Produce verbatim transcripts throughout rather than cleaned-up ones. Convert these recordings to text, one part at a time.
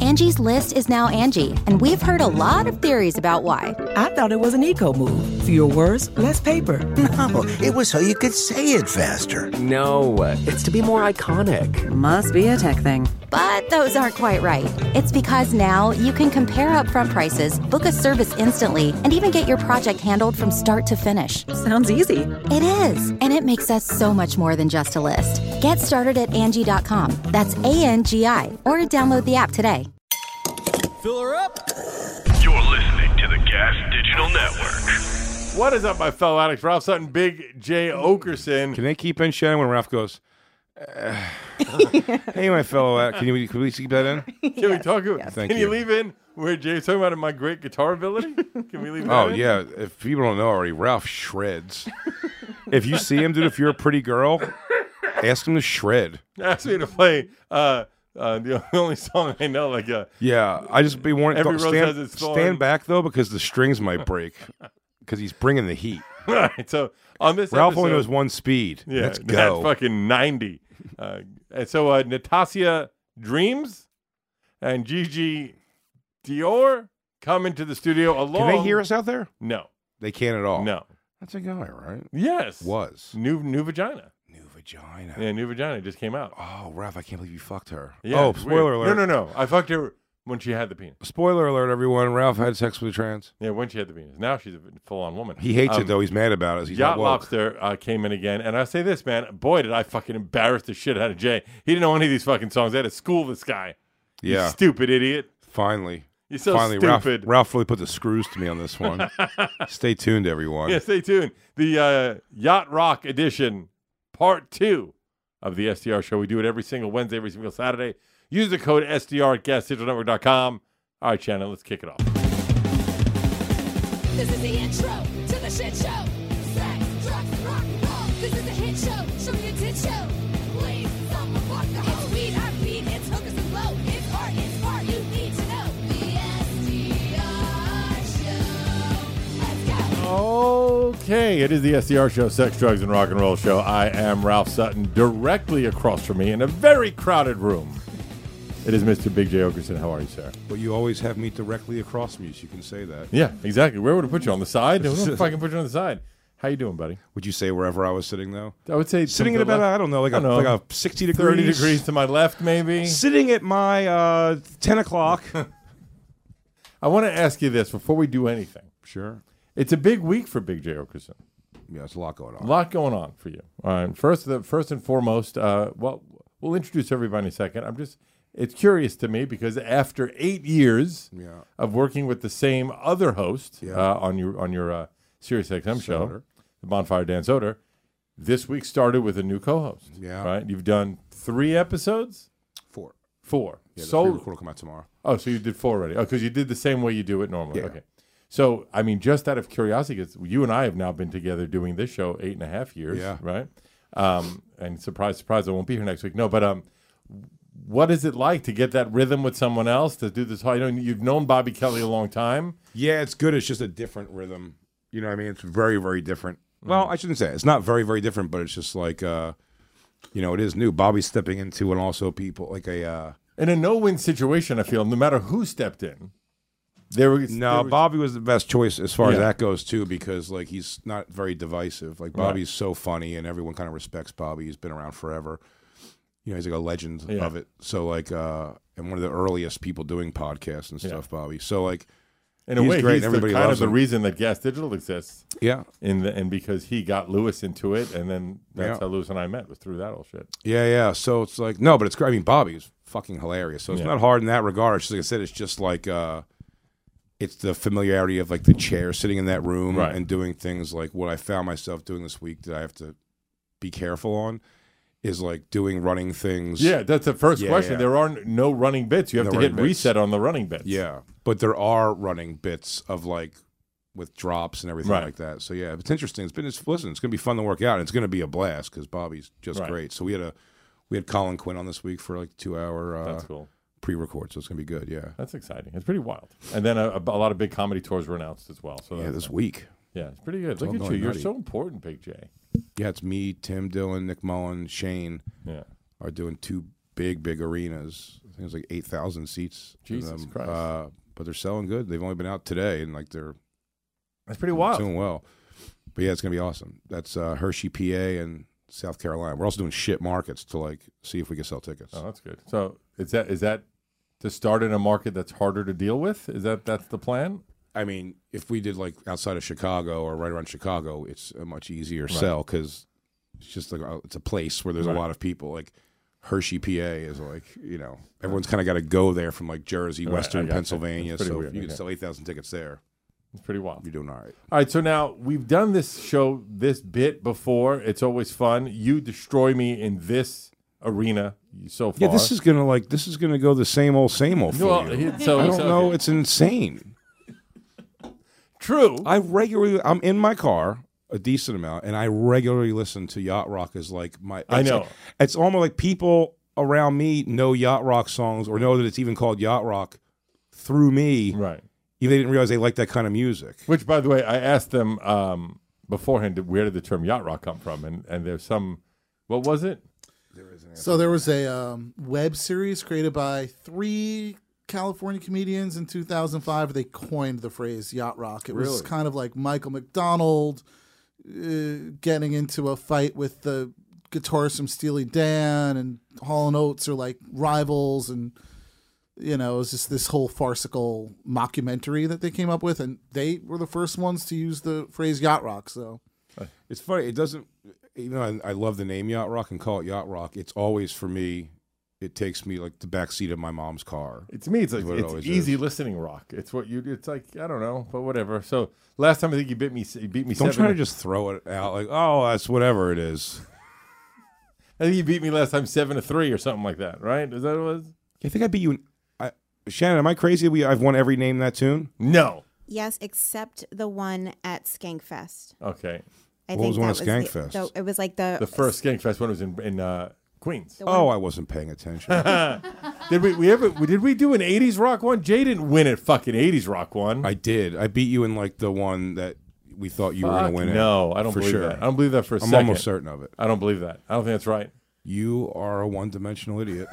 Angie's List is now Angie, and we've heard a lot of theories about why. I thought it was an eco move. Fewer words, less paper. No, it was so you could say it faster. No, it's to be more iconic. Must be a tech thing. But those aren't quite right. It's because now you can compare upfront prices, book a service instantly, and even get your project handled from start to finish. Sounds easy. It is, and it makes us so much more than just a list. Get started at Angie dot com. That's A N G I, or download the app today. Fill her up. You're listening to the Gas Digital Network. What is up, my fellow addicts? Ralph Sutton, Big J. Okerson. Can they keep in Shannon when Ralph goes, uh, hey, my fellow addict, can you can we keep that in? Can we talk about Yes. Thank Can you. you. leave in where Jay's talking about my great guitar ability? Can we leave that Oh, in? yeah. If people don't know already, Ralph shreds. If you see him, dude, if you're a pretty girl, ask him to shred. Ask me to play uh, uh, the only song I know, like uh, Yeah, I just be warning. Every don't- rose stand, has its thorn. stand back, though, because the strings might break. Because he's bringing the heat. all right, so on this Ralph episode, only knows one speed. yeah, Let's that's go. fucking ninety. Uh, and so uh, Natasha Dreams and Gigi Dior come into the studio along. Can they hear us out there? No, They can't at all. no. That's a guy, right? Yes. Was. New new vagina. New vagina. Yeah, new vagina just came out. Oh, Ralph, I can't believe you fucked her. Yeah, oh, it's spoiler weird. alert. No, no, no. I fucked her when she had the penis. Spoiler alert, everyone. Ralph had sex with a trans. Yeah, when she had the penis. Now she's a full-on woman. He hates Um, it, though. He's mad about it. He's Yacht not woke. Lobster uh, came in again, and I say this, man. Boy, did I fucking embarrass the shit out of Jay. He didn't know any of these fucking songs. I had to school this guy. You Yeah. stupid idiot. Finally. You're so Finally, Ralph, stupid. Ralph really put the screws to me on this one. Stay tuned, everyone. Yeah, stay tuned. The uh, Yacht Rock edition, part two of the S D R show. We do it every single Wednesday, every single Saturday. Use the code S D R at gas digital network dot com. All right, Shannon, let's kick it off. This is the intro to the shit show. Sex, drugs, rock and roll. This is a hit show. Show me a tit show. Please, someone fuck the hoe. It's weed, I beat, it's hookers and blow. It's art, it's art, you need to know. The S D R show. Let's go. Okay, it is the S D R show, Sex, Drugs, and Rock and Roll show. I am Ralph Sutton. Directly across from me in a very crowded room, it is Mister Big J. Okerson. How are you, sir? But you always have me directly across from you, so you can say that. Yeah, exactly. Where would I put you? On the side? No, if I can put you on the side. How you doing, buddy? Would you say wherever I was sitting, though? I would say Sitting to at the about, left- I don't know, like, I a, don't know, like a sixty degrees. thirty degrees to my left, maybe. Sitting at my uh, ten o'clock. I want to ask you this before we do anything. Sure. It's a big week for Big J. Okerson. Yeah, it's a lot going on. A lot going on for you. All right. First, the first and foremost, uh, well, we'll introduce everybody in a second. I'm just, it's curious to me because after eight years Yeah. of working with the same other host Yeah. uh, on your on your uh, Sirius X M show, Soder. the Bonfire Dan Soder, this week started with a new co-host. Yeah. Right. You've done three episodes. Four. Four. Yeah, the so pre-record will come out tomorrow. Oh, so you did four already. Oh, because you did the same way you do it normally. Yeah. Okay. So, I mean, just out of curiosity, because you and I have now been together doing this show eight and a half years, Yeah. right? Um, and surprise, surprise, I won't be here next week. No, but um, what is it like to get that rhythm with someone else, to do this whole, you know, you've known Bobby Kelly a long time. Yeah, it's good. It's just a different rhythm. You know what I mean? It's very, very different. Well, I shouldn't say it. It's not very, very different, but it's just like, uh, you know, it is new. Bobby's stepping into, and also people like a... Uh, In a no-win situation, I feel, no matter who stepped in, there was... No, there was, Bobby was the best choice as far as Yeah. that goes too, because like he's not very divisive. Like Right. Bobby's so funny, and everyone kind of respects Bobby. He's been around forever. You know, he's like a legend Yeah. of it. So like, uh, and one of the earliest people doing podcasts and Yeah. stuff. Bobby. So like, in a he's way, great, he's and the, everybody kind of loves the him. reason that Gas Digital exists. yeah, In the, and because he got Lewis into it, and then that's Yeah. how Lewis and I met, was through that whole shit. yeah, yeah. So it's like no, but it's great. I mean, Bobby's fucking hilarious. So it's Yeah. not hard in that regard. It's just, like I said, it's just like. Uh, It's the familiarity of like the chair sitting in that room Right. and doing things like what I found myself doing this week that I have to be careful on is like doing running things. Yeah, that's the first Yeah, question. yeah. There are n- no running bits. You have No to hit running bits. reset on the running bits. Yeah. But there are running bits of like with drops and everything Right. like that. So yeah, it's interesting. It's been, it's, listen, it's going to be fun to work out. And it's going to be a blast because Bobby's just Right. great. So we had a, we had Colin Quinn on this week for like two hour uh, That's cool. pre-record. So it's going to be good. Yeah. That's exciting. It's pretty wild. And then a, a lot of big comedy tours were announced as well. So Yeah. that's- This week. yeah, it's pretty good. It's Look all at you. going You're nutty. so important, Big J. Yeah. It's me, Tim Dillon, Nick Mullen, Shane Yeah. are doing two big, big arenas. think it's like eight thousand seats. in Jesus them. Christ. Uh, but they're selling good. They've only been out today, and like they're That's pretty wild. doing well. But yeah, it's gonna be awesome. That's uh, Hershey, P A, and South Carolina. We're also doing shit markets to like see if we can sell tickets. Oh, that's good. So is that is that to start in a market that's harder to deal with? Is that that's the plan? I mean, if we did like outside of Chicago or right around Chicago, it's a much easier Right. sell because it's just like uh, it's a place where there's Right. a lot of people. Like Hershey, P A is like, you know, everyone's kind of got to go there from like Jersey, Right, I Western gotcha. Pennsylvania. That's pretty So weird, if you can okay. sell eight thousand tickets there, It's pretty wild. you're doing all right. All right, so now we've done this show, this bit before. It's always fun. You destroy me in this arena so far. Yeah, this is gonna like this is gonna go the same old, same old for Well, you. he- so- I don't so- know. It's insane. true. I regularly, I'm in my car a decent amount, and I regularly listen to Yacht Rock as like my. I it's know. like- it's almost like people around me know Yacht Rock songs or know that it's even called Yacht Rock through me. Right. Even they didn't realize they like that kind of music. Which, by the way, I asked them um, beforehand, where did the term yacht rock come from? And and there's some, what was it? So there was a um, web series created by three California comedians in two thousand five. They coined the phrase yacht rock. It was Really? kind of like Michael McDonald uh, getting into a fight with the guitarist from Steely Dan, and Hall and Oates are like rivals, and you know, it was just this whole farcical mockumentary that they came up with, and they were the first ones to use the phrase yacht rock. So It's funny. It doesn't. You know, I, I love the name Yacht Rock and call it Yacht Rock. It's always for me. It takes me like the back seat of my mom's car. It's me. It's like Is what it it's always easy is. listening rock. It's what you. It's like I don't know, but whatever. So last time I think you bit me. You beat me. Don't seven try to just throw it out like, oh, that's whatever it is. I think you beat me last time seven to three or something like that. Right? Is that what it was? I think I beat you. In, I, Shannon, am I crazy? We I've won every name in that tune. No. Yes, except the one at Skankfest. Okay. I What think was one that at the- Skankfest? the- it was like the The first Skankfest one was in in uh, Queens. the one- Oh, I wasn't paying attention. Did we, we ever did we do an eighties rock one? Jay didn't win at fucking eighties rock one. I did. I beat you in like the one that we thought you were Fuck going to win. no, in, I don't for believe sure. that. I don't believe that for a I'm second. almost certain of it. I don't believe that. I don't think that's right. You are a one-dimensional idiot.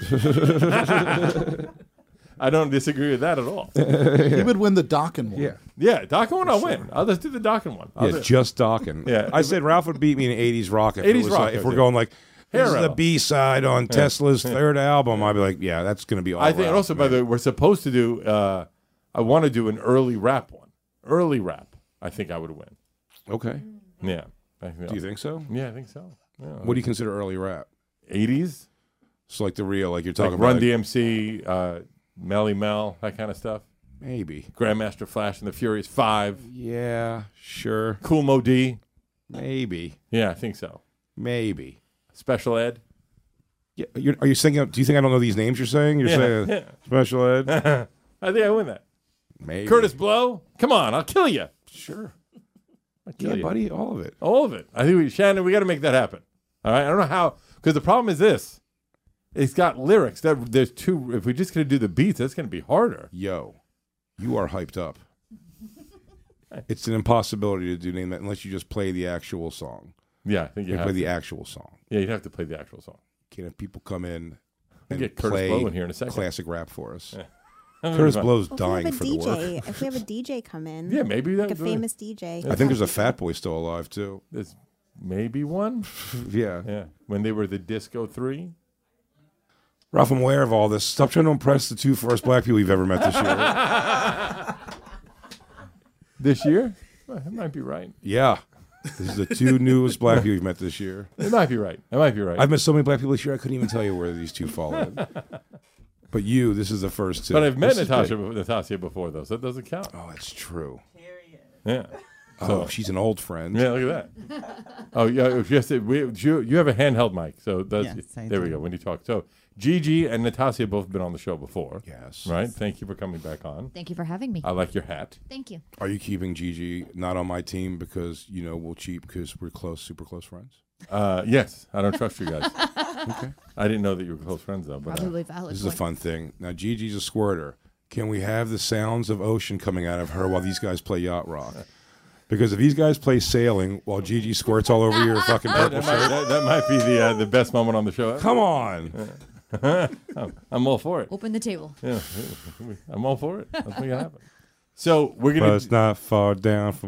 I don't disagree with that at all. he would win the Dockin one. Yeah. Yeah, Dockin one, I'll win. I'll just do the Dockin one. I'll Yeah, do- just Dawkins. Yeah. I said Ralph would beat me in eighties rock. If it eighties was rock, like- if I we're do. going like, this is Hero. the B side on Tesla's third album, I'd be like, yeah, that's going to be all. I think, and Ralph, also, by man. the way, we're supposed to do. Uh, I want to do an early rap one. Early rap. I think I would win. Okay. Yeah. I think Do you think so? Yeah, I think so. Yeah. What do you consider early rap? eighties? So like the real, like you're Like talking Run about, like, D M C, uh, Melly Mel, that kind of stuff. maybe. Grandmaster Flash and the Furious Five. Yeah, sure, Cool Mo D. maybe, Yeah, I think so. maybe. Special Ed. Yeah, you're, are you saying? Do you think I don't know these names? You're saying you're Yeah, saying yeah. special ed? I think I win that. Maybe. Curtis Blow. Come on, I'll kill you. Sure. I'll kill Yeah, you. buddy, all of it. All of it. I think we, Shannon, we got to make that happen. All right. I don't know how, because the problem is this: it's got lyrics. That there's two. If we're just gonna do the beats, that's gonna be harder. Yo, you are hyped up. It's an impossibility to do name that unless you just play the actual song. Yeah, I think you You have play to. the actual song. Yeah, you have to play the actual song. Can't have people come in We'll and get Curtis play Blow in here in a second. classic rap for us. Yeah. Curtis Blow's Well, if we dying have a for D the J, work. if we have a D J come in, Yeah, maybe like that- a famous D J. I think there's a Fat Boy still alive too. There's maybe one. Yeah. Yeah, when they were the Disco Three. Ralph, I'm aware of all this. Stop trying to impress the two first black people you've ever met this year. This year, well, that might be right. Yeah. This is the two newest black people you've met this year. It might be right. It might be right. I've met so many black people this year, I couldn't even tell you where these two fall in. But you, this is the first two. But I've met This is Natasha, big. Natasha before, though, so that doesn't count. Oh, that's true. Yeah. Oh, So- she's an old friend. Yeah, look at that. Oh, yeah. Yes, we, you, you have a handheld mic, so that's, Yes, I there we do. go. When you talk, so Gigi and Natasha have both been on the show before. Yes. Right. Thank you for coming back on. Thank you for having me. I like your hat. Thank you. Are you keeping Gigi not on my team because, you know, we'll cheat because we're close, super close friends? Uh, yes, I don't trust you guys. Okay. I didn't know that you were close friends though. But uh, Probably valid. This is a point. fun thing. Now, Gigi's a squirter. Can we have the sounds of ocean coming out of her while these guys play yacht rock? Because if these guys play sailing while Gigi squirts all over your fucking that, purple that, might, shirt, that, that might be the uh, the best moment on the show. come on. I'm all for it. Open the table. Yeah, I'm all for it. Let's make it happen. So we're gonna. But it's not far down from.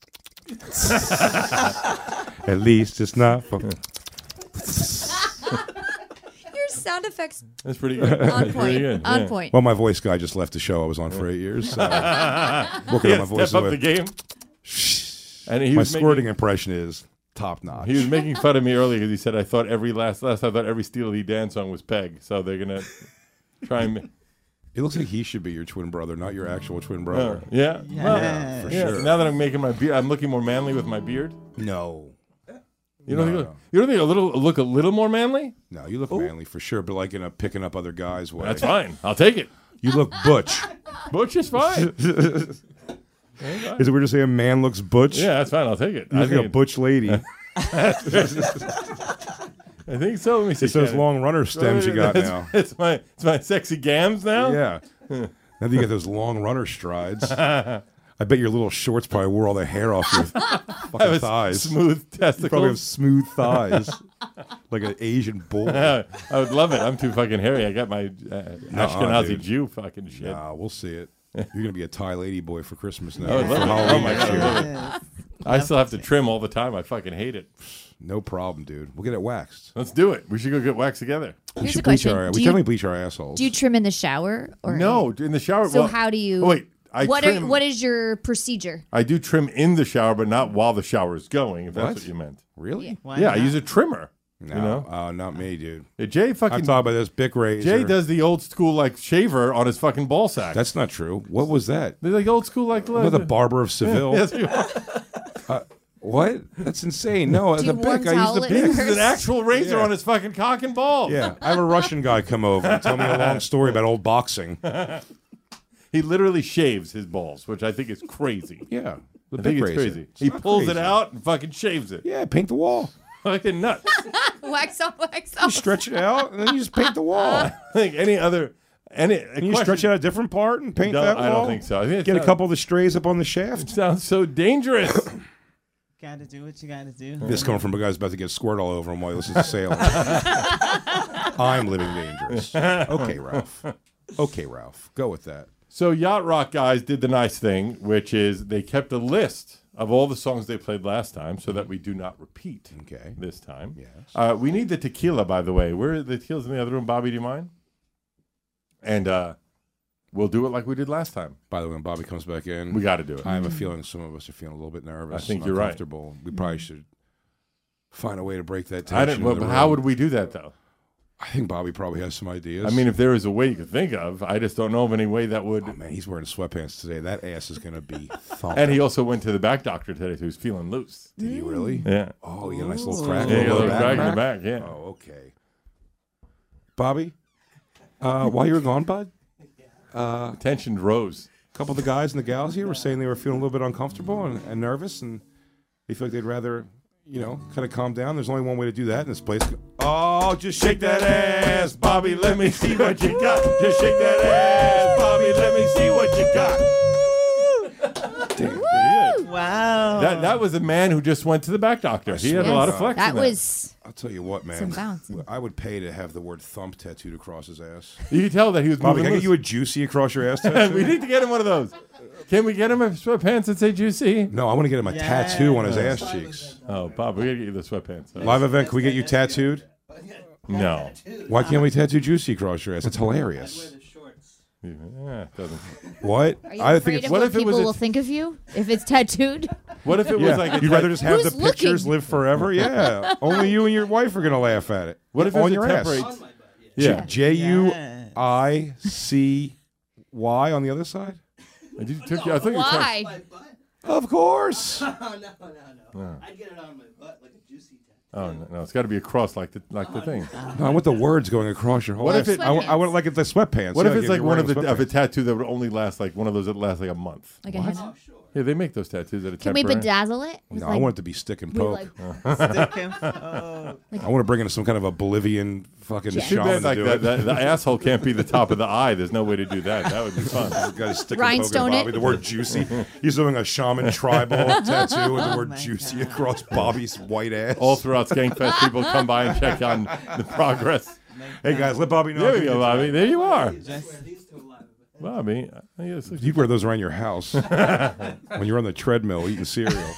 At least it's not from. Your sound effects. That's pretty good. On That's point. pretty good. On yeah. point. Well, my voice guy just left the show I was on for eight years. So working Yeah, on my voice. step up the game. And he my was squirting making, impression is top notch. He was making fun of me earlier because he said I thought every last last I thought every Steely Dan song was Peg. So they're gonna try and. Ma- It looks like he should be your twin brother, not your actual twin brother. Uh, yeah, yeah, Well, for yeah. sure. Now that I'm making my beard, I'm looking more manly with my beard. No, You don't No, think no. you don't think a little look a little more manly? no, you look manly for sure, but like in a picking up other guys way. That's fine. I'll take it. You look butch. Butch is fine. Is it weird to say a man looks butch? Yeah, that's fine. I'll take it. You I look like a think butch lady. I think so. Let me see. It's those Shannon. long runner stems you got It's- now. It's my it's my sexy gams now. Yeah. Now that you got those long runner strides. I bet your little shorts probably wore all the hair off your I fucking have thighs. smooth You probably have testicles. smooth thighs. Like an Asian bull. I would love it. I'm too fucking hairy. I got my uh, Ashkenazi dude. Jew fucking shit. Nah, we'll see it. You're going to be a Thai lady boy for Christmas now. I would For love it. Halloween Oh my next god, I year. love it. I still have to trim all the time. I fucking hate it. No problem, dude. We'll get it waxed. Let's do it. We should go get waxed together. We Here's should a bleach question. our. Do We you- definitely bleach our assholes. Do you trim in the shower or No, in the shower. So well- how do you? Oh, wait, I what trim. are what is your procedure? I do trim in the shower, but not while the shower is going. If that's What? what you meant. Really? Yeah, I use a trimmer. No, You know, uh, not me, dude. Yeah, Jay fucking. I'm talking about this Bic razor. Jay does the old school like shaver on his fucking ball sack. That's not true. What was that? They're like old school like. I'm the barber of Seville. Yes, you are. Uh, what? That's insane. No, Do the you warm Bic. I use the towel it Bic. This is an actual razor Yeah. on his fucking cock and ball. Yeah, I have a Russian guy come over and tell me a long story about old boxing. He literally shaves his balls, which I think is crazy. Yeah, the I Bic think it's razor. crazy. It's He not pulls crazy. it out and fucking shaves it. Yeah, paint the wall. Fucking nuts. Wax off, wax You off. stretch it out and then you just paint the wall. I think any other any And you stretch out a different part and paint No, that wall. I don't think so. I think it Get a sounds- couple of the strays up on the It shaft. sounds so dangerous. Gotta do what you gotta do. This coming from a guy who's about to get squirt all over him while he listens to Salem. I'm living dangerous. Okay, Ralph. Okay, Ralph. Go with that. So Yacht Rock guys did the nice thing, which is they kept a list of all the songs they played last time so that we do not repeat Okay. this time. Yes. Uh, we need the tequila, by the way. Where are the tequilas in the other room? Bobby, do you mind? And uh, we'll do it like we did last time. By the way, when Bobby comes back in, We got to do it. I have a feeling some of us are feeling a little bit nervous. I think and you're right. uncomfortable. We probably should find a way to break that tension. I didn't. in Well, the but how room. would we do that, though? I think Bobby probably has some ideas. I mean, if there is a way you could think of, I just don't know of any way that would. oh man, he's wearing sweatpants today. That ass is gonna be thumping. And he also went to the back doctor today, so he's feeling loose. Did he really? Yeah. Oh, you got a nice little crack. Yeah, on he got a the little back crack in the crack? back, yeah. Oh, okay. Bobby, uh, while you were gone, bud, uh, Tension rose. a couple of the guys and the gals here were saying they were feeling a little bit uncomfortable and, and nervous, and they feel like they'd rather, you know, kind of calm down. There's only one way to do that in this place. Oh, just shake that ass, Bobby. Let me see what you got. Just shake that ass, Bobby. Let me see what you got. Damn. Wow. That that was a man who just went to the back doctor. He had a lot of flex. That in was I'll tell you what, man. some bounce. I would pay to have the word thump tattooed across his ass. You could tell that he was Bobby, moving can I loose. get you a juicy across your ass tattoo? We need to get him one of those. Can we get him a sweatpants that say juicy? No, I want to get him a Yes. tattoo on his ass cheeks. Oh, Bob, we gotta get you the sweatpants. Live event, can we get you tattooed? No. Why can't we tattoo juicy across your ass? It's hilarious. Yeah, it doesn't. What? Are you I afraid think it's of what what if it people was a- will think of you if it's tattooed? What if it yeah. was like a You'd rather just have Who's the pictures looking? live forever? Yeah. Only you and your wife are gonna laugh at it. What if on it's your a ass? temporary? Yeah. J U I C Y on the other side? I did- took you- I thought you were trying- Why? Of course. no, no, no, no. I'd get it on my butt like a juicy tattoo. Oh no, no, it's got to be across like the like the thing. No, I want the words going across your whole What ass. if it- I, want- I want like the sweatpants. What Yeah, if it's if like you're one wearing of the of a sweatpants. tattoo that would only last like one of those that last like a month? Like a henna? Yeah, they make those tattoos at a Can we temporary. bedazzle it? with No, I like- want it to be stick and we poke. like- Stick him. Oh. I want to bring in some kind of a Bolivian fucking Too shaman bad to like do the, it. the, the asshole can't be the top of the eye. There's no way to do that. That would be fun. Got his stick Rhinestone and poke it. Bobby. The word juicy. He's doing a shaman tribal tattoo with the word my juicy God. across Bobby's white ass. All throughout Skankfest, people come by and check on the progress. Hey guys, let Bobby know. There we go, Bobby. There you are. Wear these to a live event. Bobby. I guess You wear those around your house when you're on the treadmill eating cereal.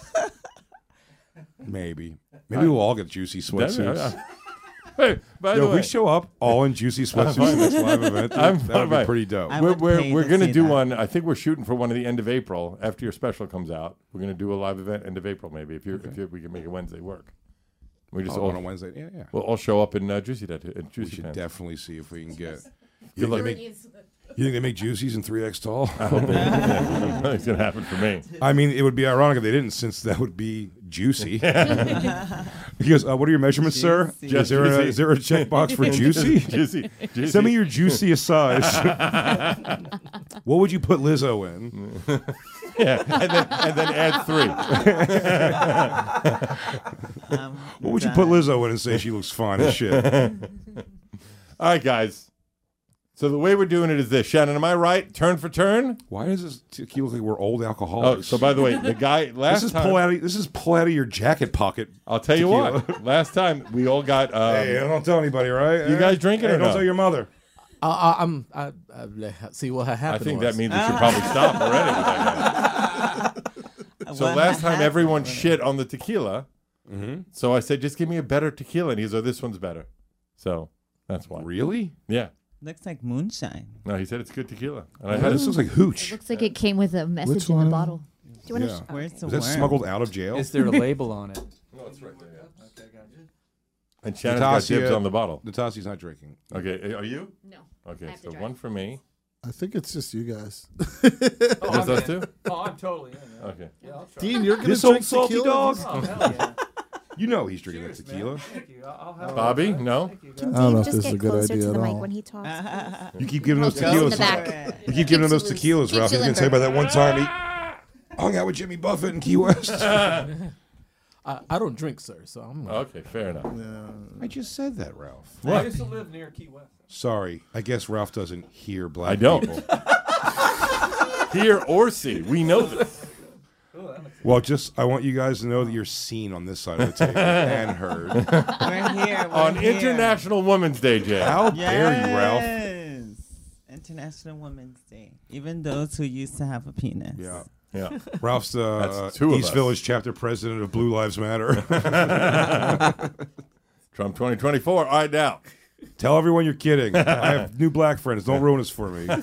Maybe. Maybe we'll all get juicy sweatsuits. Hey, by Yo, the if way, we show up all in juicy sweatsuits next live event, dude, I'm that would be right. pretty dope. I We're would we're, pay we're to gonna see do that. one. I think we're shooting for one at the end of April after your special comes out. We're gonna do a live event end of April maybe if you if you, we can make it Wednesday work. We just Oh, all on a Wednesday, yeah, yeah. We'll all show up in uh, Juicy that in We Juicy should Pants. definitely see if we can get. Good You luck. think, they make, you think they make juicies in three X tall? I hope it- yeah, it's gonna happen for me. I mean, it would be ironic if they didn't, since that would be juicy. He goes, uh, "What are your measurements, sir? Juicy. Is there, a, is there a checkbox for juicy? Juicy. Juicy. Send me your juiciest size." What would you put Lizzo in? Yeah, and then and then add three. Um, What would you put Lizzo in and say she looks fine as shit? All right, guys. So the way we're doing it is this. Shannon, am I right? Turn for turn? Why does this tequila look like we're old Oh, alcoholics? so by the way, the guy last this is time. pull out. Of, this is pull out of your jacket pocket. I'll tell you tequila. what. Last time we all got. Um, Hey, don't tell anybody, right? You guys drinking Hey, or don't no? tell your mother. Uh, I, I'm. I, I, see what happened. I think was. that means we should probably stop already. With that guy. So What last time happened? everyone shit on the tequila. Mm-hmm. So I said, just give me a better tequila, and he goes, "Oh, this one's better." So that's why. Really? Yeah. Looks like moonshine. No, he said it's good tequila. And I Yeah, had this it. looks like hooch. Looks like it came with a message Which in one? the bottle. Do you want to? Yeah. Sh- Where's the Was that worm? smuggled out of jail? Is there a label on it? No, it's right there. Yeah. And Shannon's got Natasha- dibs on the bottle. Natasia's not drinking. Okay, are you? No. Okay, I have to so drive. one for me. I think it's just you guys. Just us two? Oh, I'm totally in. Yeah. Okay. Yeah, I'll try. Dean, you're gonna This drink old salty tequila? dog. Oh, hell yeah. You know he's drinking Cheers, that tequila. man. Thank you. I'll, I'll have Bobby, one. no? Thank you, guys. Can I don't know Dave if just this is a get good closer idea to the at mic all. when he talks? You keep giving those Goes in the tequilas. back. You keep giving him those Keeps- tequilas, Ralph. keeps He's you gonna say about that one time he hung out with Jimmy Buffett in Key West. I, I don't drink, sir, so I'm. Okay, fair enough. I just said that, Ralph. I used to live near Key West. Sorry, I guess Ralph doesn't hear black I don't. people. Hear or see. We know this. Well, just I want you guys to know that you're seen on this side of the table and heard. We're here. We're On here. International Women's Day, Jay. How dare you, Ralph? Yes. International Women's Day. Even those who used to have a penis. Yeah. Yeah. Ralph's the That's uh, two of East us. Village chapter president of Blue Lives Matter. Trump twenty twenty-four. All right, now. Tell everyone you're kidding. I have new black friends. Don't ruin this for me.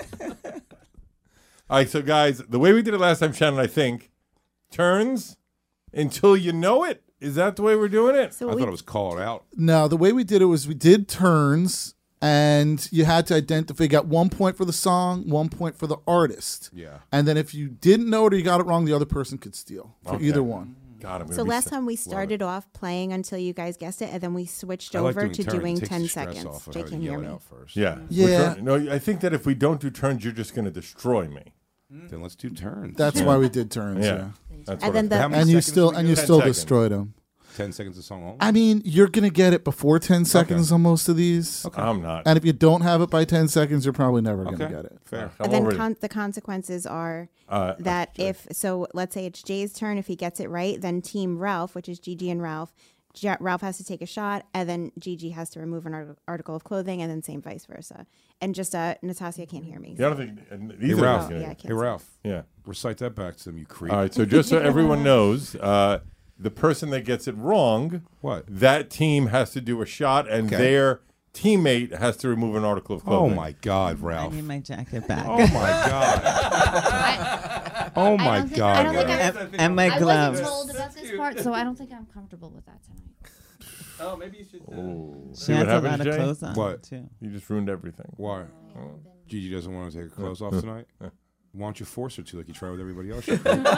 All right, so guys, the way we did it last time, Shannon, I think, turns until you know it. Is that the way we're doing it? So I we, thought it was called out. No, the way we did it was we did turns, and you had to identify. You got one point for the song, one point for the artist. Yeah. And then if you didn't know it or you got it wrong, the other person could steal for Okay. either one. God, I'm gonna so be last sick. time we started off playing until you guys guessed it, and then we switched I like over doing to turns. It doing takes ten the stress seconds. off of Jay having can to hear yell me. it out first. Yeah. Yeah. We're turn- no, I think that if we don't do turns, you're just going to destroy me. Then let's do turns. That's why we did turns. Yeah. Yeah. That's And what then I- the- How many And you seconds still do we and do? you Ten still seconds. destroyed them. Ten seconds a song only? I mean, you're gonna get it before ten seconds on most of these. Okay. I'm not. And if you don't have it by ten seconds, you're probably never Okay. gonna get it. Fair. I'm And then already- con- the consequences are Uh, that Jay. if so, let's say it's Jay's turn. If he gets it right, then Team Ralph, which is Gigi and Ralph, J- Ralph has to take a shot, and then Gigi has to remove an art- article of clothing, and then same vice versa. And just uh, Natasha can't hear me. Yeah, I don't think and Hey, either of us Ralph. can hear Yeah, I you. can't Hey, Ralph. Yeah. Recite that back to them, you creep. All right, so just so everyone knows, uh, the person that gets it wrong, What? that team has to do a shot, and Okay. their teammate has to remove an article of Oh, clothing. my God, I Ralph. need my jacket back. Oh, my God. Oh, I my don't think- God. I don't think Ralph. I- and, and my I gloves. wasn't told about this part, so I don't think I'm comfortable with that tonight. Oh, maybe you should. Uh, Oh. She See what has a happens, lot of Jay? clothes on What? too. You just ruined everything. Why? Gigi doesn't want to take her clothes off tonight? Why don't you force her to like you try with everybody else?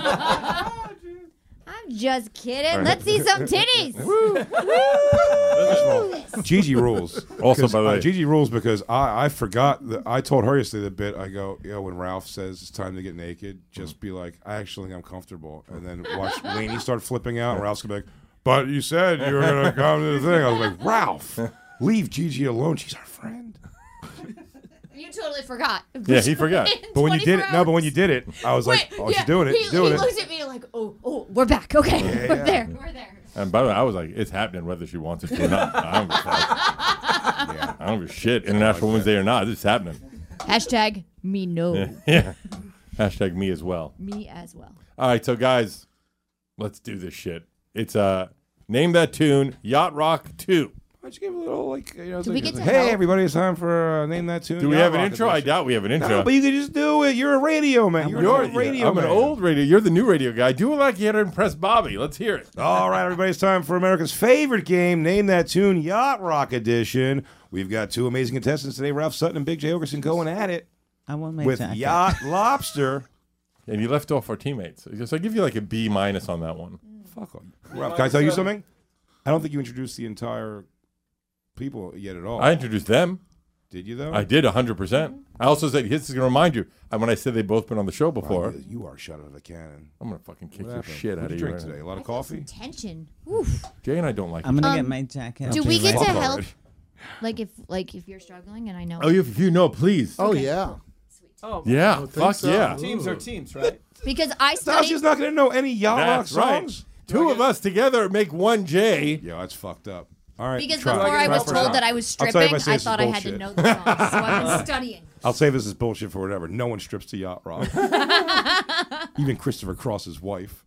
I'm just kidding. Let's see some titties. First of all, Gigi rules. Also, 'Cause, by the uh, way- Gigi rules because I, I forgot that I told her yesterday the bit. I go, you know, when Ralph says it's time to get naked, just be like, I actually think I'm comfortable, and then watch Laney start flipping out, and Ralph's gonna be like, but you said you were gonna come to the thing. I was like, Ralph, leave Gigi alone. She's our friend. You totally forgot. Yeah, he forgot. But when you did it, no, but when you did it, I was like, Wait, oh, yeah, she's doing it. He, She's doing he it. looks at me like, oh, oh, we're back. Okay, Yeah, we're yeah. there. We're there. And by the way, I was like, it's happening whether she wants it to or not. I don't give a fuck. don't give a shit. International Women's Day or not, this is happening. Hashtag me no. Yeah. yeah. Hashtag me as well. Me as well. All right, so guys, let's do this shit. It's uh, Name That Tune, Yacht Rock two. Why don't you give a little, like, you know, Do we get to hey, help? everybody, it's time for uh, Name That Tune. Do we Yacht have an Rock intro? I edition. doubt we have an intro. No, but you can just do it. You're a radio man. You're, You're an old radio I'm man. an old radio. You're the new radio guy. Do it like you had to impress Bobby. Let's hear it. All right, everybody, it's time for America's favorite game, Name That Tune, Yacht Rock Edition. We've got two amazing contestants today, Ralph Sutton and Big J Ogerson, going at it I want my with jacket. Yacht Lobster. And you left off our teammates. So I give you like a B minus on that one. Fuck them. Ralph, can I tell you something? I don't think you introduced the entire people yet at all. I introduced them. Did you, though? I did one hundred percent. I also said, this is going to remind you, and when I said they've both been on the show before. Wow, you are shot out of a cannon. I'm going to fucking kick What your happened? shit What out did of you you. drink right today? A now. lot of coffee? Tension. Oof. Jay and I don't like I'm it. going to Um, get my jacket. Do I'll we be get right to back. help? Like if like if you're struggling and I know. Oh, if, if you know, please. Oh, Okay. yeah. Oh, Yeah, I think fuck so. yeah. teams are teams, right? Because I studied. Stasha's not going to know any Yacht That's Rock right. songs. Two of us together make one Jay. Yeah, that's fucked up. All right. Because try. before I was Try for told it. that I was I'll tell you stripping, if I say I this is thought I had to bullshit. know the songs. So I've been studying. I'll say this is bullshit for whatever. No one strips to Yacht Rock. Even Christopher Cross's wife.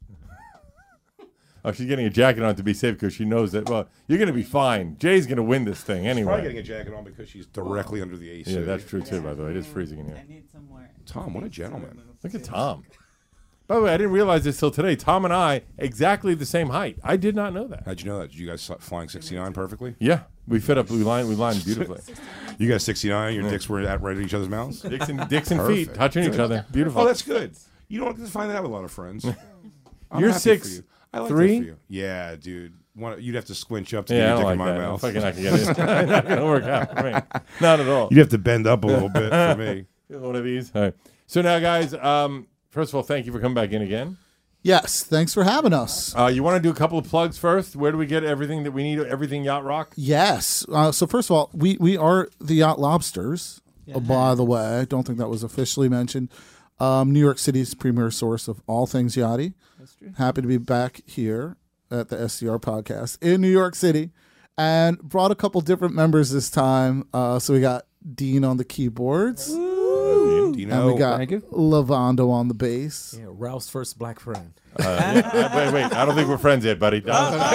Oh, she's getting a jacket on to be safe because she knows that, well, you're going to be fine. Jay's going to win this thing She's probably anyway. getting a jacket on because she's directly under the A C. Yeah, that's true, too, by the way. It is freezing in here. I need some more. Tom, what a gentleman. Look at Tom. By the way, I didn't realize this till today. Tom and I, exactly the same height. I did not know that. How'd you know that? Did you guys flying sixty-nine perfectly? Yeah, we fit up, we lined, we lined beautifully. You guys sixty-nine, your dicks were at right at each other's mouths? Dicks and, dicks and feet Perfect. touching each other. Beautiful. Oh, that's good. You don't get to find that out with a lot of friends. I'm You're happy six, for you. I like three? that for you. Yeah, dude. One, you'd have to squinch up to Yeah, I get your don't dick like in my that. mouth. Fucking not gonna get it. Not gonna work out for me. Not at all. You'd have to bend up a little bit for me. One of these. All right. So now, guys, um, first of all, thank you for coming back in again. Yes, thanks for having us. Uh, you want to do a couple of plugs first? Where do we get everything that we need? Everything Yacht Rock? Yes. Uh, so first of all, we, we are the Yacht Lobsters. Uh, by the way, I don't think that was officially mentioned. Um, New York City's premier source of all things yachty. That's true. Happy to be back here at the S D R podcast in New York City, and brought a couple different members this time. Uh, so we got Dean on the keyboards, Dino. and we got Thank you. Lavando on the bass. Yeah, Ralph's first black friend. Uh, yeah. Wait, wait. I don't think we're friends yet, buddy.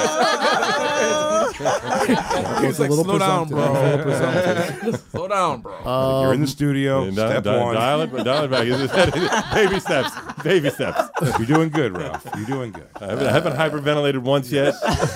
It's a like, little slow down, presumptive. bro. A little presumptive. Slow down, bro. You're in the studio. And dial, Step dial, one. dial it, dial it back. Baby steps. Baby steps. You're doing good, Ralph. You're doing good. I haven't, I haven't hyperventilated once yet.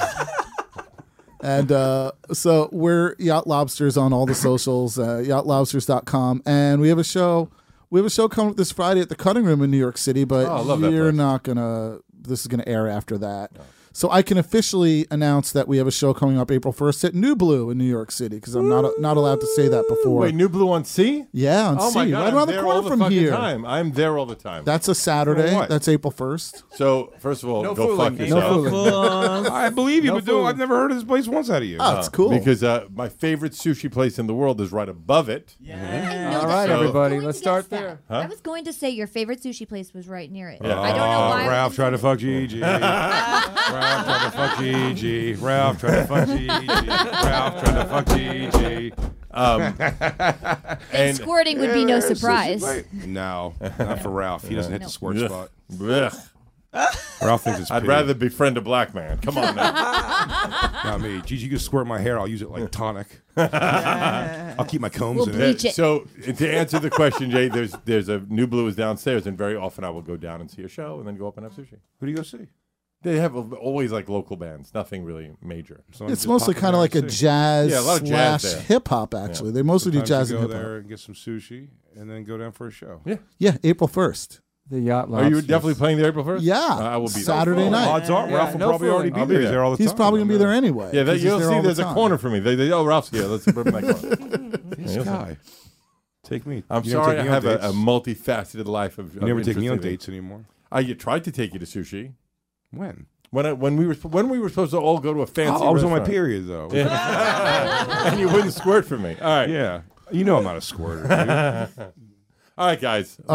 And uh, so we're Yacht Lobsters on all the socials, uh, yacht lobsters dot com. And we have a show. We have a show coming up this Friday at the Cutting Room in New York City, but Oh, I love that you're place. not going to, this is going to air after that. So I can officially announce that we have a show coming up April first at New Blue in New York City, because I'm not not allowed to say that before. Wait, New Blue on C? Yeah, on Oh C, my God, right I'm around the there corner all the from fucking here. time. I'm there all the time. That's a Saturday. For what? That's April first. So, first of all, No go fooling. fuck No yourself. fooling. I believe you, No but dude, fooling. I've never heard of this place once out of you. Oh, it's cool. Because uh, my favorite sushi place in the world is right above it. I know All that. right, So- everybody, Going let's to guess start that. there. Huh? I was going to say your favorite sushi place was right near it. Yeah. I don't know Oh, why. I Ralph was tried to fuck Gigi. Ralph tried to fuck Gigi. Ralph tried to fuck Gigi. Ralph tried to fuck Gigi. Um, and Squirting would be no surprise. No, not for Ralph. He doesn't hit No. the squirt Ugh. spot. Blech. Ralph thinks it's I'd pee. rather befriend a black man. Come on now. Not me. Gigi, you can squirt my hair. I'll use it like tonic. I'll keep my combs We'll in bleach it. it. So to answer the question, Jay, there's there's a New Blue is downstairs, and very often I will go down and see a show, and then go up and have sushi. Who do you go see? They have a, always like local bands, nothing really major. Someone It's just mostly pop in kind of there like a and see. jazz Yeah, a lot of jazz slash there. hip hop, actually. They mostly do Sometimes jazz you and go hip hop. there and get some sushi, and then go down for a show. Yeah. Yeah, April first. The Yacht Are you Lobsters. definitely playing there April first? Yeah, I will be there. Saturday night. Odds are Yeah, Ralph will no probably already fooling. be I'll be there. there. He's there all the He's time. probably gonna be there anyway. Yeah, that, 'cause he's you'll there see. all the There's a time. corner for me. They, they, oh, Ralph's here. Let's rip in that corner. This Yeah. guy. Take me. I'm You never sorry, take I me on have a, dates. a multifaceted life of. You of never take me on interesting- dates anymore. I tried to take you to sushi When? when I, when we were when we were supposed to all go to a fancy. Oh, I was on my restaurant. period though. Yeah. And you wouldn't squirt for me. All right. Yeah. You know I'm not a squirter. Dude. All right, guys. All let's right.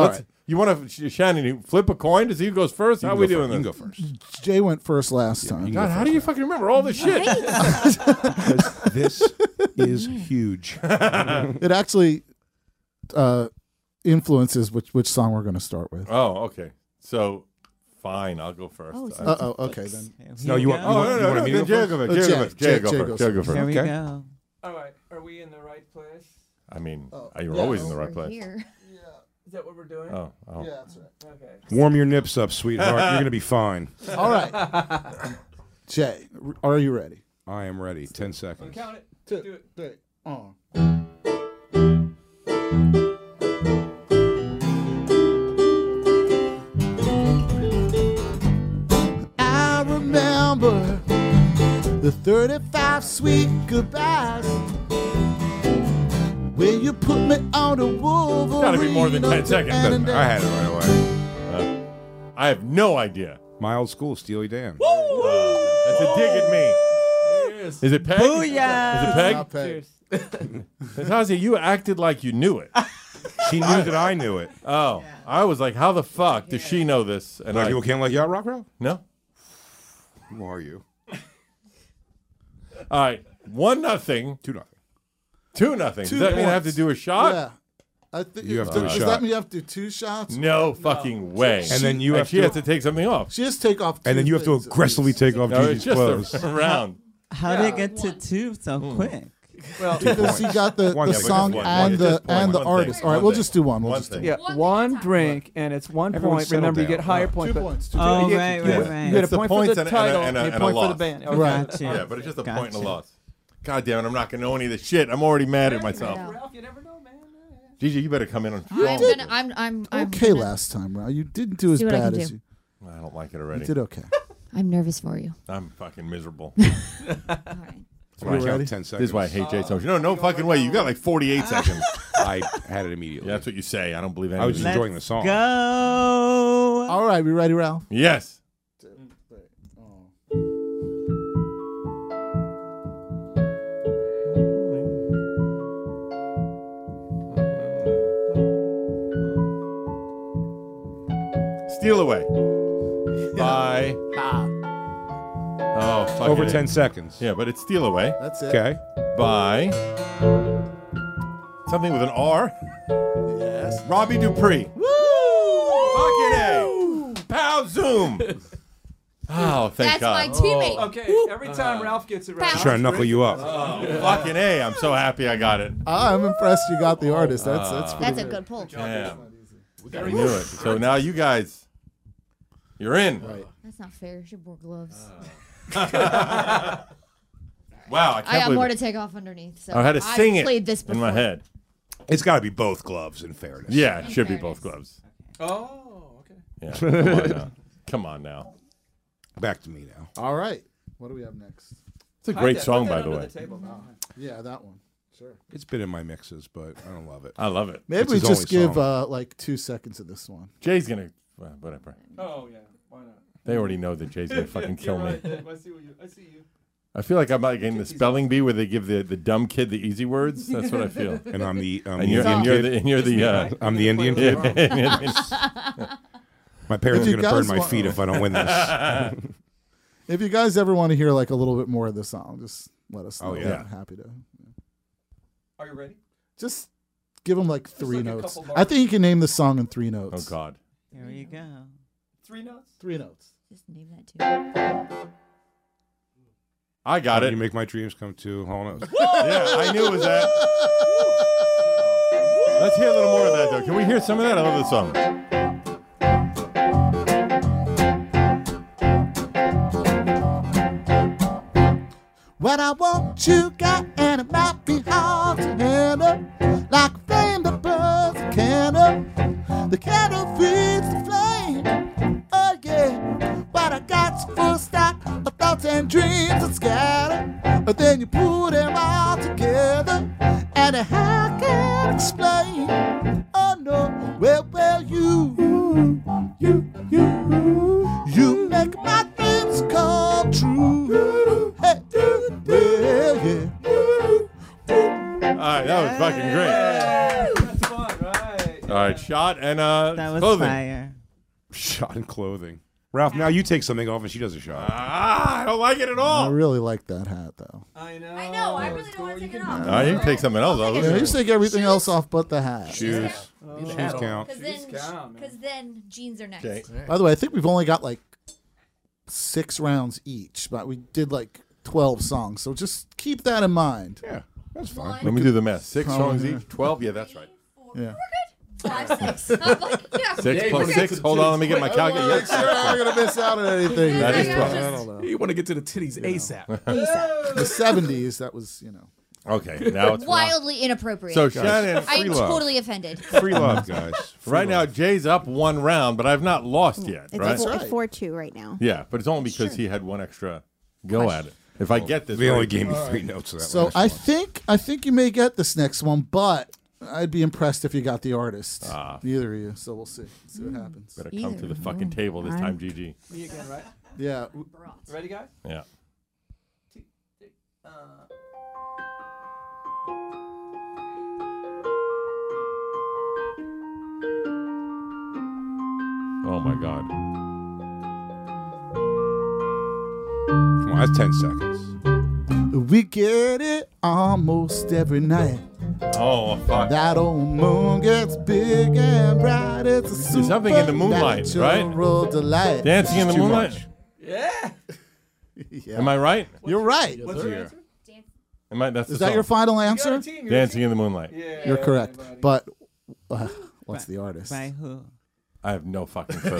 You want to, Shannon? You flip a coin to see who goes first. You How can are we go doing fir- this? You can go first. Jay went first last time. God, how do you fucking remember all this shit? This is huge. It actually uh, influences which which song we're going to start with. Oh, okay. So, fine, I'll go first. Oh, so Uh oh. Okay then. No, you want, you Oh, want, no, you no, want no, me then to go Jay first? go Uh, first. Jay go Jay- first. Jay Jay- go Jay first. goes Jay go first. first. Here we Okay. go. All right. Are we in the right place? I mean, Oh, you're yeah. always in the right Over place. here. Is that what we're doing? Oh, oh. Yeah, that's right. Okay. Warm your nips up, sweetheart. You're going to be fine. All right. Jay, r- are you ready? I am ready. Ten seconds. Count it. Two, Do it. three, oh. I remember the thirty-five sweet goodbyes when you put me on the Wolverine. It's got to be more than ten seconds. Doesn't- I had it right away. Uh, I have no idea. My old school, Steely Dan. Uh, that's a dig at me. Cheers. Is it Peg? Booyah! Is it Peg? Not Peg. Cheers. Natasha, you acted like you knew it. She knew that I knew it. Oh, I was like, how the fuck does she know this? And Like I, people can't like Yacht Rock Row? no. Who are you? All right, one nothing, Two nothing. two nothing. Two Does that mean I have to points. do a shot? Yeah. I think You have to do a does shot. that mean you have to do two shots? No fucking way. And then you And have she to- has to take something off. She has to take off. Two And then you have to things at aggressively least. take off No, it's Gigi's clothes. just a round. How did it get to two so quick? Well, Because he got the, One the thing. song One and thing. the Just one- and the one artist. thing. All right, One we'll thing. just do one. We'll One just do thing. yeah, One one thing at a drink, and it's one Everyone point. settle Remember, you down. get higher Oh, points. two but points. Two Oh, points. you right, get, right, you right. get It's a the point for points the and a- and a- title and a- and a and a point for the loss. band. Right. Gotcha. Yeah, but it's just a point and a Gotcha. loss. God damn it, I'm not going to know any of this shit. I'm already mad at myself. Ralph, you never know, man. Gigi, you better come in on I'm strong. gonna. I'm. I'm. I'm Okay, gonna- last time, Ralph. You didn't do as See what I bad can as do. you. I don't like it You already. did okay. I'm nervous for you. I'm fucking miserable. All right. That's why I You count ready? ten seconds. This is why I hate Jay so much. No, no fucking way. You got like forty-eight seconds. I had it immediately. Yeah, that's what you say. I don't believe I was just anything. enjoying the song. Go. All right, we ready, Ralph? Yes. Steal Away. By. Oh, fuck Over it. ten seconds. Yeah, but it's Steal Away. That's it. Okay. By. Something with an R. Yes. Robbie Dupree. Woo! Fucking A. Pow Zoom. Oh, thank That's God. my teammate. Okay, every time Ralph gets it right. Just trying to knuckle you up. Oh, fucking A. I'm so happy I got it. I'm impressed you got the artist. That's that's pretty That's a good. good pull. Damn. I knew it. So now you guys, you're in. That's not fair. You should wear gloves. Wow, I can't I got believe more it. to take off underneath. So I had to sing I've played it this in my before. head. It's got to be both gloves, in fairness. Yeah, it should be fairness. both gloves. Oh, okay. Yeah, come on now. Come on now. Back to me now. All right. What do we have next? It's a Hide great that- song, put that by the under way. table. Yeah, that one. Sure. It's been in my mixes, but I don't love it. I love it. Maybe It's we his just only give song. uh, like two seconds of this one. Jay's gonna, well, whatever. Oh yeah, why not? They already know that Jay's gonna fucking Yeah, kill you're me. right, Dave. I see what you. I see you. I feel like I'm like in the spelling bee where they give the, the dumb kid the easy words. That's what I feel. And I'm the, I'm And the you're, Indian and you're kid. the and you're the uh, I'm the Indian kid. Yeah. My parents If are you going to burn guys my want- feet if I don't win this. If you guys ever want to hear like a little bit more of the song, just let us know. Oh, yeah. I'm happy to. Are you ready? Just give him like three like a notes. couple I think you can name the song in three notes. Oh God. Here you go. Three notes. Three notes. Just name that too. I got You it. make my dreams come true. Hold on. Yeah, I knew it was that. Let's hear a little more of that, though. Can we hear some of that? I love the song. What I want you got, and it might be hard to handle. Like a flame that burns a candle, the candle feeds the flame. Oh yeah, what I got's full stock of thoughts and dreams that scatter. But then you put them all together, and how can I explain? Oh no, well, well, you, you, you, you make my dreams come true. Hey, yeah, yeah. All right, that was fucking great. That's fun, right? All right, shot and uh, That was clothing. fire. Shot in clothing. Ralph, now you take something off and she does a shot. Ah, I don't like it at I all. really like that hat, though. I know. I know. I really don't want to take it off. Ah, you can take something else off. Yeah, you just take everything else off but the hat. Shoes. Oh. Shoes Hat on. count. Because then, because then jeans are next. Okay. By the way, I think we've only got like six rounds each, but we did like twelve songs. So just keep that in mind. Yeah, that's fine. One, Let me do the math. Six Oh, songs yeah. each. Twelve. Yeah, that's right. Yeah. five, six. I'm like, yeah. Six Yeah, plus you six. get to Hold the on, let me get my Make calculator. sure I'm not gonna miss out on anything. That is Yeah, twelve. just- I don't know. You want to get to the titties ASAP. The seventies, that was, you know. Okay, now it's Wildly inappropriate. So Shannon, I free am love. totally offended. Free love, guys. Free right now love. Jay's up one round, but I've not lost yet. It's Right? four, right. four two right now. Yeah, but it's only because he had one extra go at it. If I get this, They only right, gave me three notes of that So last I one. think I think you may get this next one, but I'd be impressed if you got the artist. Ah. Neither of you. So we'll see. See what happens. better come to the fucking table this time, Gigi. Me again, right? Yeah. Ready, guys? Yeah. Uh, Oh my God. Come on, that's ten seconds. We get it almost every night. Oh fuck. That old moon gets big and bright. It's a super There's something in the moonlight, right? natural delight. Dancing in the Too moonlight. much. yeah. Yeah. Am I right? You're right. What's your Yeah. answer? Am I? That's Is the that your song. final You got answer? a team, you're a Dancing team. in the moonlight. Yeah, You're correct. everybody. But uh, what's the artist? By who? I have no fucking clue.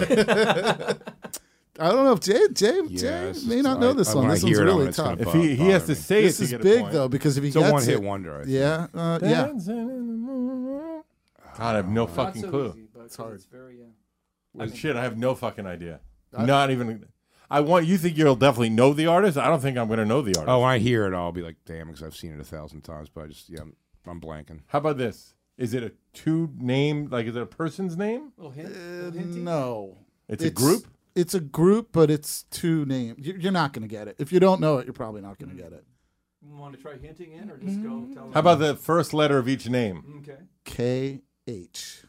I don't know if Jay Jay, Yeah, Jay it's may just- not know I- this I- one. when I This one's hear it, I'm really gonna- it's gonna tough. if he he has to say This it is to get a big point. though because if he It's a gets one-hit it, wonder, I think. yeah, uh, yeah. Dancing in the moonlight. God, I have no Not fucking so clue. easy, but It's hard. It's very. Uh, Uh, Shit, I have no fucking idea. Not even. I want you think you'll definitely know the artist. I don't think I'm going to know the artist. Oh, when I hear it, I'll be like, damn, because I've seen it a thousand times, but I just, yeah, I'm, I'm blanking. How about this? Is it a two name? Like, is it a person's name? little hint. Uh, little hinty. no, It's, a group. It's a group, but it's two names. You're you're not going to get it. If you don't know it, you're probably not going to get it. You want to try hinting in, or just go tell them? How about the first letter of each name? Okay. K H.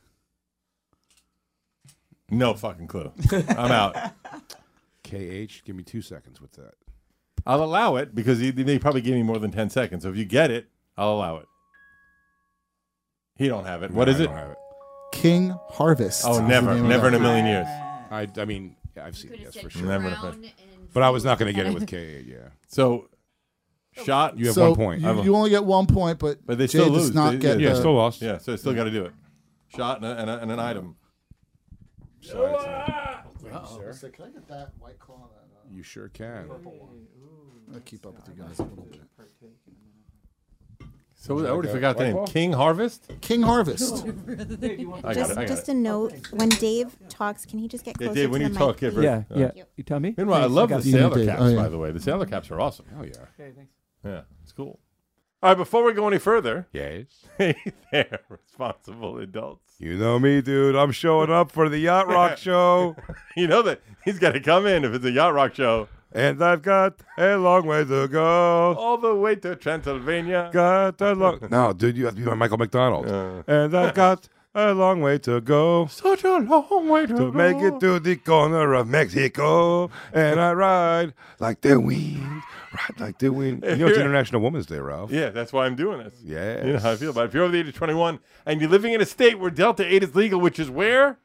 No fucking clue. I'm out. K H, give me two seconds with that. I'll allow it because he, they probably gave me more than ten seconds. So if you get it, I'll allow it. He don't have it. What No, is I it? don't have it. King Harvest. Oh, is the never, name of never in that a million years. I, I mean, yeah, I've seen it, yes, for sure. Never. But I was not going to get it with K eight, yeah. So, shot. You have So one point. You, you only get one point, but, But they Jay still does lose. not They- get yeah, the, still lost. Yeah, so I still got to do it. Shot and, a, and, a, and an item. So it's, uh, So can I get that white claw? That, you sure can. uh, I keep up with you guys a little bit. So I like already a forgot the white name. claw? King Harvest. King Harvest. I got Just, it. I got just it. a note: when Dave talks, can he just get Yeah, closer Dave, when to you the talk, mic? get Yeah, very- yeah. uh, You tell me. Meanwhile, I Thanks, love got the you. sailor Dave. caps, Oh, yeah. by the way. The sailor caps are awesome. Oh, yeah. Okay, thanks. Yeah, it's cool. All right, before we go any further, Yes. hey there, responsible adults. You know me, dude. I'm showing up for the Yacht Rock show. You know that he's got to come in if it's a yacht rock show. And I've got a long way to go. All the way to Transylvania. Got a long... No, dude, you have to be my Michael McDonald. Uh. And I've got a long way to go. Such a long way to, To go. make it to the corner of Mexico. And I ride like the wind. Ride like the wind. You know it's International Women's Day, Ralph. Yeah, that's why I'm doing this. Yes. You know how I feel about it. If you're over the age of twenty-one and you're living in a state where Delta eight is legal, which is where?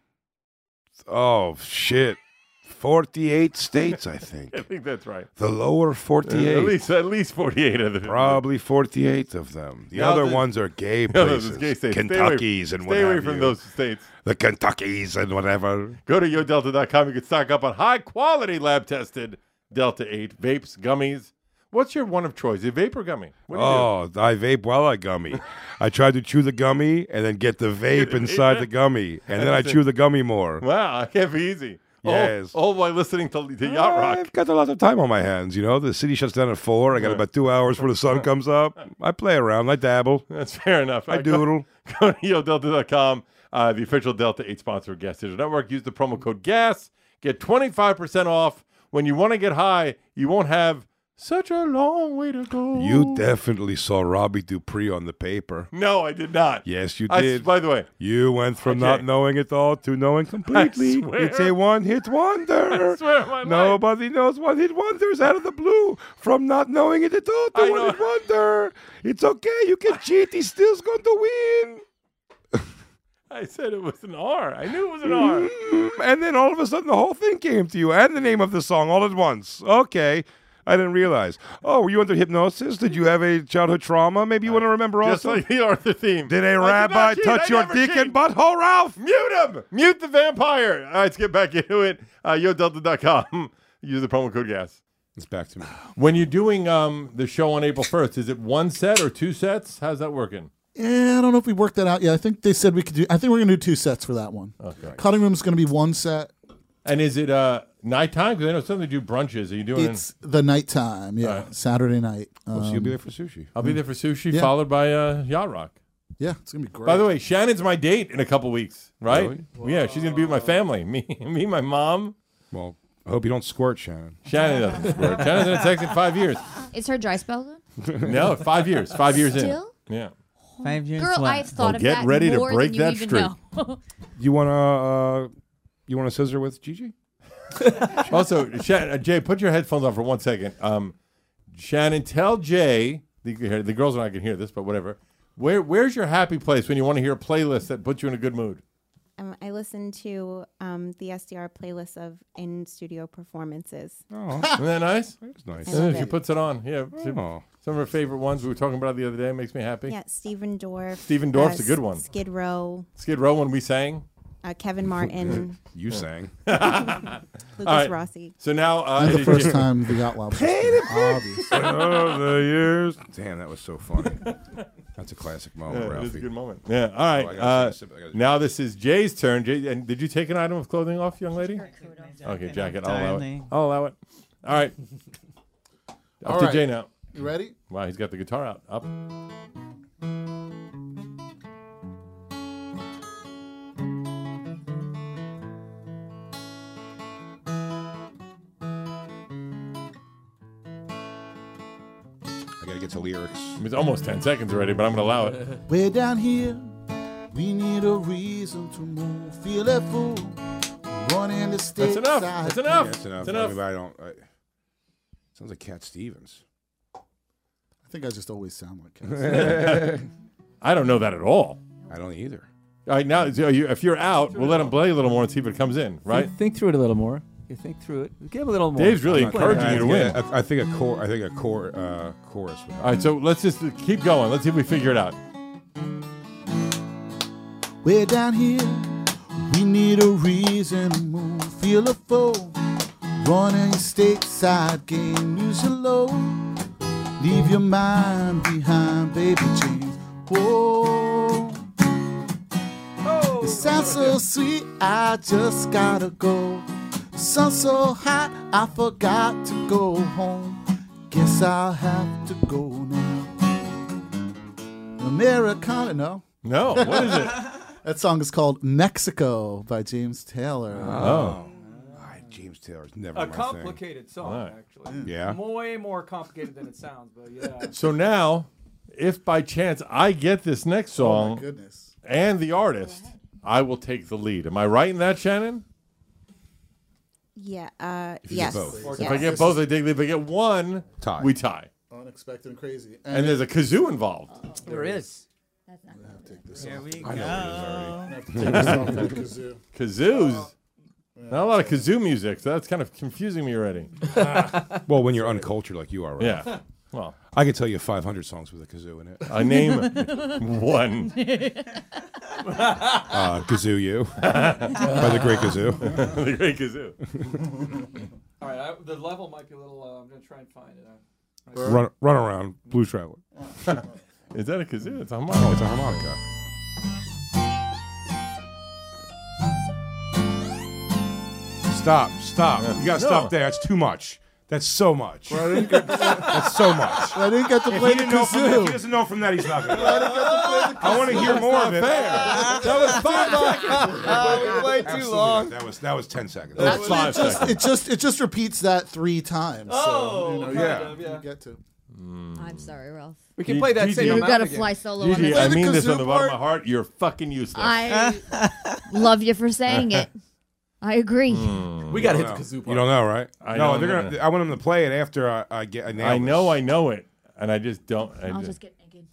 Oh, shit. forty-eight states, I think. I think that's right. The lower forty-eight. At least, at least forty-eight of them. Probably forty-eight of them. The Now other the- ones are gay No, those places. are gay states. Stay away- Kentucky's and what Stay away have from you. those states. The Kentuckys and whatever. Go to yo delta dot com. You can stock up on high-quality lab-tested Delta eight vapes, gummies. What's your one of choice? A vape or gummy? What do you Oh, I vape while I gummy. I try to chew the gummy and then get the vape inside the gummy. And then I chew the gummy more. do? Wow, that can't be easy. Yes. All, all while listening to, to Yacht Rock. I've got a lot of time on my hands, you know. The city shuts down at four. I got about two hours before the sun comes up. I play around. I dabble. That's fair enough. I Uh, go- doodle. Go to yo delta dot com, uh, the official Delta eight sponsor of Gas Digital Network. Use the promo code GAS. Get twenty-five percent off. When you want to get high, you won't have Such a long way to go. You definitely saw Robbie Dupree on the paper. No, I did not. Yes, you I- did. by the way, you went from Okay. not knowing it all to knowing completely. swear. It's a one-hit wonder. I swear on my life. Nobody knows one-hit wonders out of the blue. From not knowing it at all to I know. one-hit wonder. It's okay. You can cheat. He's still going to win. I said it was an R. I knew it was an R. Mm, and then all of a sudden, the whole thing came to you, and the name of the song all at once. Okay. I didn't realize. Oh, were you under hypnosis? Did you have a childhood trauma? Maybe you want to remember Just also? like the Arthur theme. Did a I did rabbi not cheat. touch I your never dick cheat. and butthole, Ralph? Mute him. Mute the vampire. All right, let's get back into it. Uh, Yo Delta dot com. Use the promo code GAS. It's back to me. When you're doing um, the show on April first, is it one set or two sets? How's that working? Yeah, I don't know if we worked that out yet. I think they said we could do. I think we're gonna do two sets for that one. Okay. Cutting room is gonna be one set. And is it uh, nighttime? Because I know some they do brunches. Are you doing It's the nighttime. Yeah, All right. Saturday night. Oh, so you'll Um, be there for sushi. I'll be there for sushi, Yeah. followed by uh, Yacht Rock. Yeah, it's gonna be great. By the way, Shannon's my date in a couple weeks, right? Really? Yeah, she's gonna be with my family. Me, me, my mom. Well, I hope you don't squirt, Shannon. Shannon doesn't squirt. Shannon's been sex in five years. Is her dry spell good? No, five years. Five years Still? in. Yeah. Five years. Girl, what? I've thought Oh, of get that ready to more break than that you even streak. know. You want to uh, you want to scissor with Gigi? Also, Shannon, uh, Jay, put your headphones on for one second. Um, Shannon, tell Jay, the, the girls and I can hear this, but whatever. Where Where's your happy place when you want to hear a playlist that puts you in a good mood? Um, I listen to um, the S D R playlist of in-studio performances. Oh, Isn't that nice? that's nice. I Yeah, love she it. puts it on. Yeah. she- Oh. Some of her favorite ones we were talking about the other day makes me happy. Yeah, Stephen Dorff. Stephen Dorff's uh, a good one. Skid Row, Skid Row when we sang. uh, Kevin Martin, You sang. Lucas right. Rossi. So now, uh, And the it- first it- time the Yacht Lounge. Obviously. Oh, the years. Damn, that was so funny. That's a classic moment, Yeah, it Ralphie. is a good moment. Yeah. All right. Oh, I gotta uh, take a sip. I gotta- now this is Jay's turn. Jay, and did you take an item of clothing off, young lady? Okay, jacket. I'll allow it. Darling. I'll allow it. All right. Up All to right. Jay now. You ready? Wow, he's got the guitar out. Up. I gotta get to lyrics. I mean, it's almost ten seconds already, but I'm gonna allow it. Way down here, we need a reason to move. Feel that fool running the state. That's enough. side. That's enough. Yeah, that's enough. That's enough. I mean, I don't. I, sounds like Cat Stevens. I think I just always sound like Cat. I don't know that at all. I don't either. All right, now so you, if you're out, we'll let him play a little more and see if it comes in, right? Think, think through it a little more. You think through it. Give a little more. Dave's really I'm not- encouraging I, you to win. I, I think a core. I think a core uh, chorus. Would All right, so let's just keep going. Let's see if we figure it out. Way down here, we need a reason to move. Feel a foe running your stateside game. Use your low, leave your mind behind, baby James. Whoa. It sounds so sweet, I just gotta go. The sun's so hot, I forgot to go home. Guess I'll have to go now. Americana, no? No, what is it? That song is called Mexico by James Taylor. Oh. I, James Taylor's never A my complicated song, All right. actually. Yeah. Way more complicated than it sounds, but yeah. So now, if by chance I get this next Oh song my goodness. and the artist, I will take the lead. Am I right in that, Shannon? Yeah. Uh, If you yes. get both. yes. If I get both, I take the lead. If I get one, Tie. we tie. Unexpected and crazy. And there's a kazoo involved. There is. That's not I have to take this Here off. we I know I go. have to take this off for the kazoo. Kazoos. Not a lot of kazoo music, so that's kind of confusing me already. thing. Well, when you're uncultured like you are, right? Yeah. Well, I could tell you five hundred songs with a kazoo in it. I name one. Uh, Kazoo You by the Great Kazoo. The Great Kazoo. All right, I, the level might be a little. Uh, I'm gonna try and find it. I, I, Run, run around, Blues Traveler. Is that a kazoo? It's a Oh, harmonica. it's a harmonica. Stop, stop. You gotta No. stop there. That's too much. That's so much. Well, I didn't get to, That's so much. I didn't get to If play he, the didn't know from that, if kazoo. he doesn't know from that, he's not going I didn't get to play the I want to hear more of it. That was five seconds. Oh, we played too Absolutely. long. That was that was ten seconds. That's Actually, five it just, seconds. it just it just repeats that three times. Oh, so, you know, kind yeah. of, yeah. you get to. I'm sorry, Ralph. We can play that Gigi, same you You amount gotta again. fly solo on Gigi, that. I the mean this kazoo from the bottom of my part? heart. You're fucking useless. I love you for saying it. I agree. We got to hit No. the kazoo part. You don't know, right? I no, know, they're I'm gonna. gonna- I want them to play it after I, I get. I, nail I know, this. I know it, and I just don't. I I'll just, just get naked.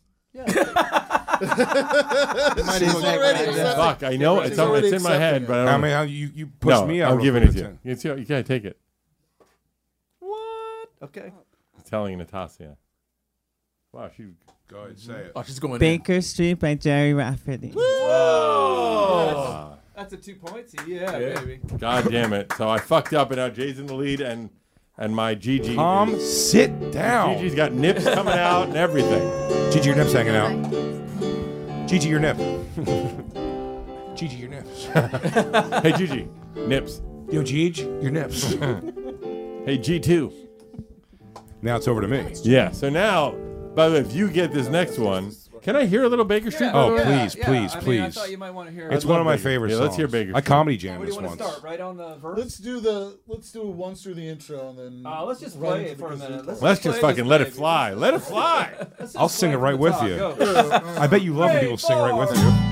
Might as well get already right accepted. fuck. I know She's it's, on, already it's in my accepting head, it. but I I don't. mean, how you you pushed no, me out. I'm real giving quick it to with you. It's, you gotta take it. What? Okay. I'm telling Natasha. Wow, she. Go ahead, say it. Oh, she's going in. Baker Street by Jerry Rafferty. Oh. That's a two points. Yeah, Yeah. baby. God damn it! So I fucked up, and now Jay's in the lead, and and my Gigi. Tom, sit down. Gigi's got nips coming out and everything. Gigi, your nips hanging out. Gigi, your nip. Gigi, your nips. Hey Gigi, nips. Yo, Gigi, your nips. Hey G two. Now it's over to me. Yeah. So now, by the way, if you get this next one, can I hear a little Baker Street? Yeah. by the Oh, way? please, yeah. please, I mean, please. I thought you might want to hear. It's I'd one love of my Baker. favorite Yeah, songs. let's hear Baker I Street. comedy jam Where do this you want to once. start? Right on the verse. Let's do the let's do it once through the intro and then. Uh, let's just right play into it the for a kazoo minute. part. Let's just play fucking this let it baby. fly. Let it fly. Let's just I'll play sing it from right the with top. you. Go. I bet you love when Three, people sing right with four. you.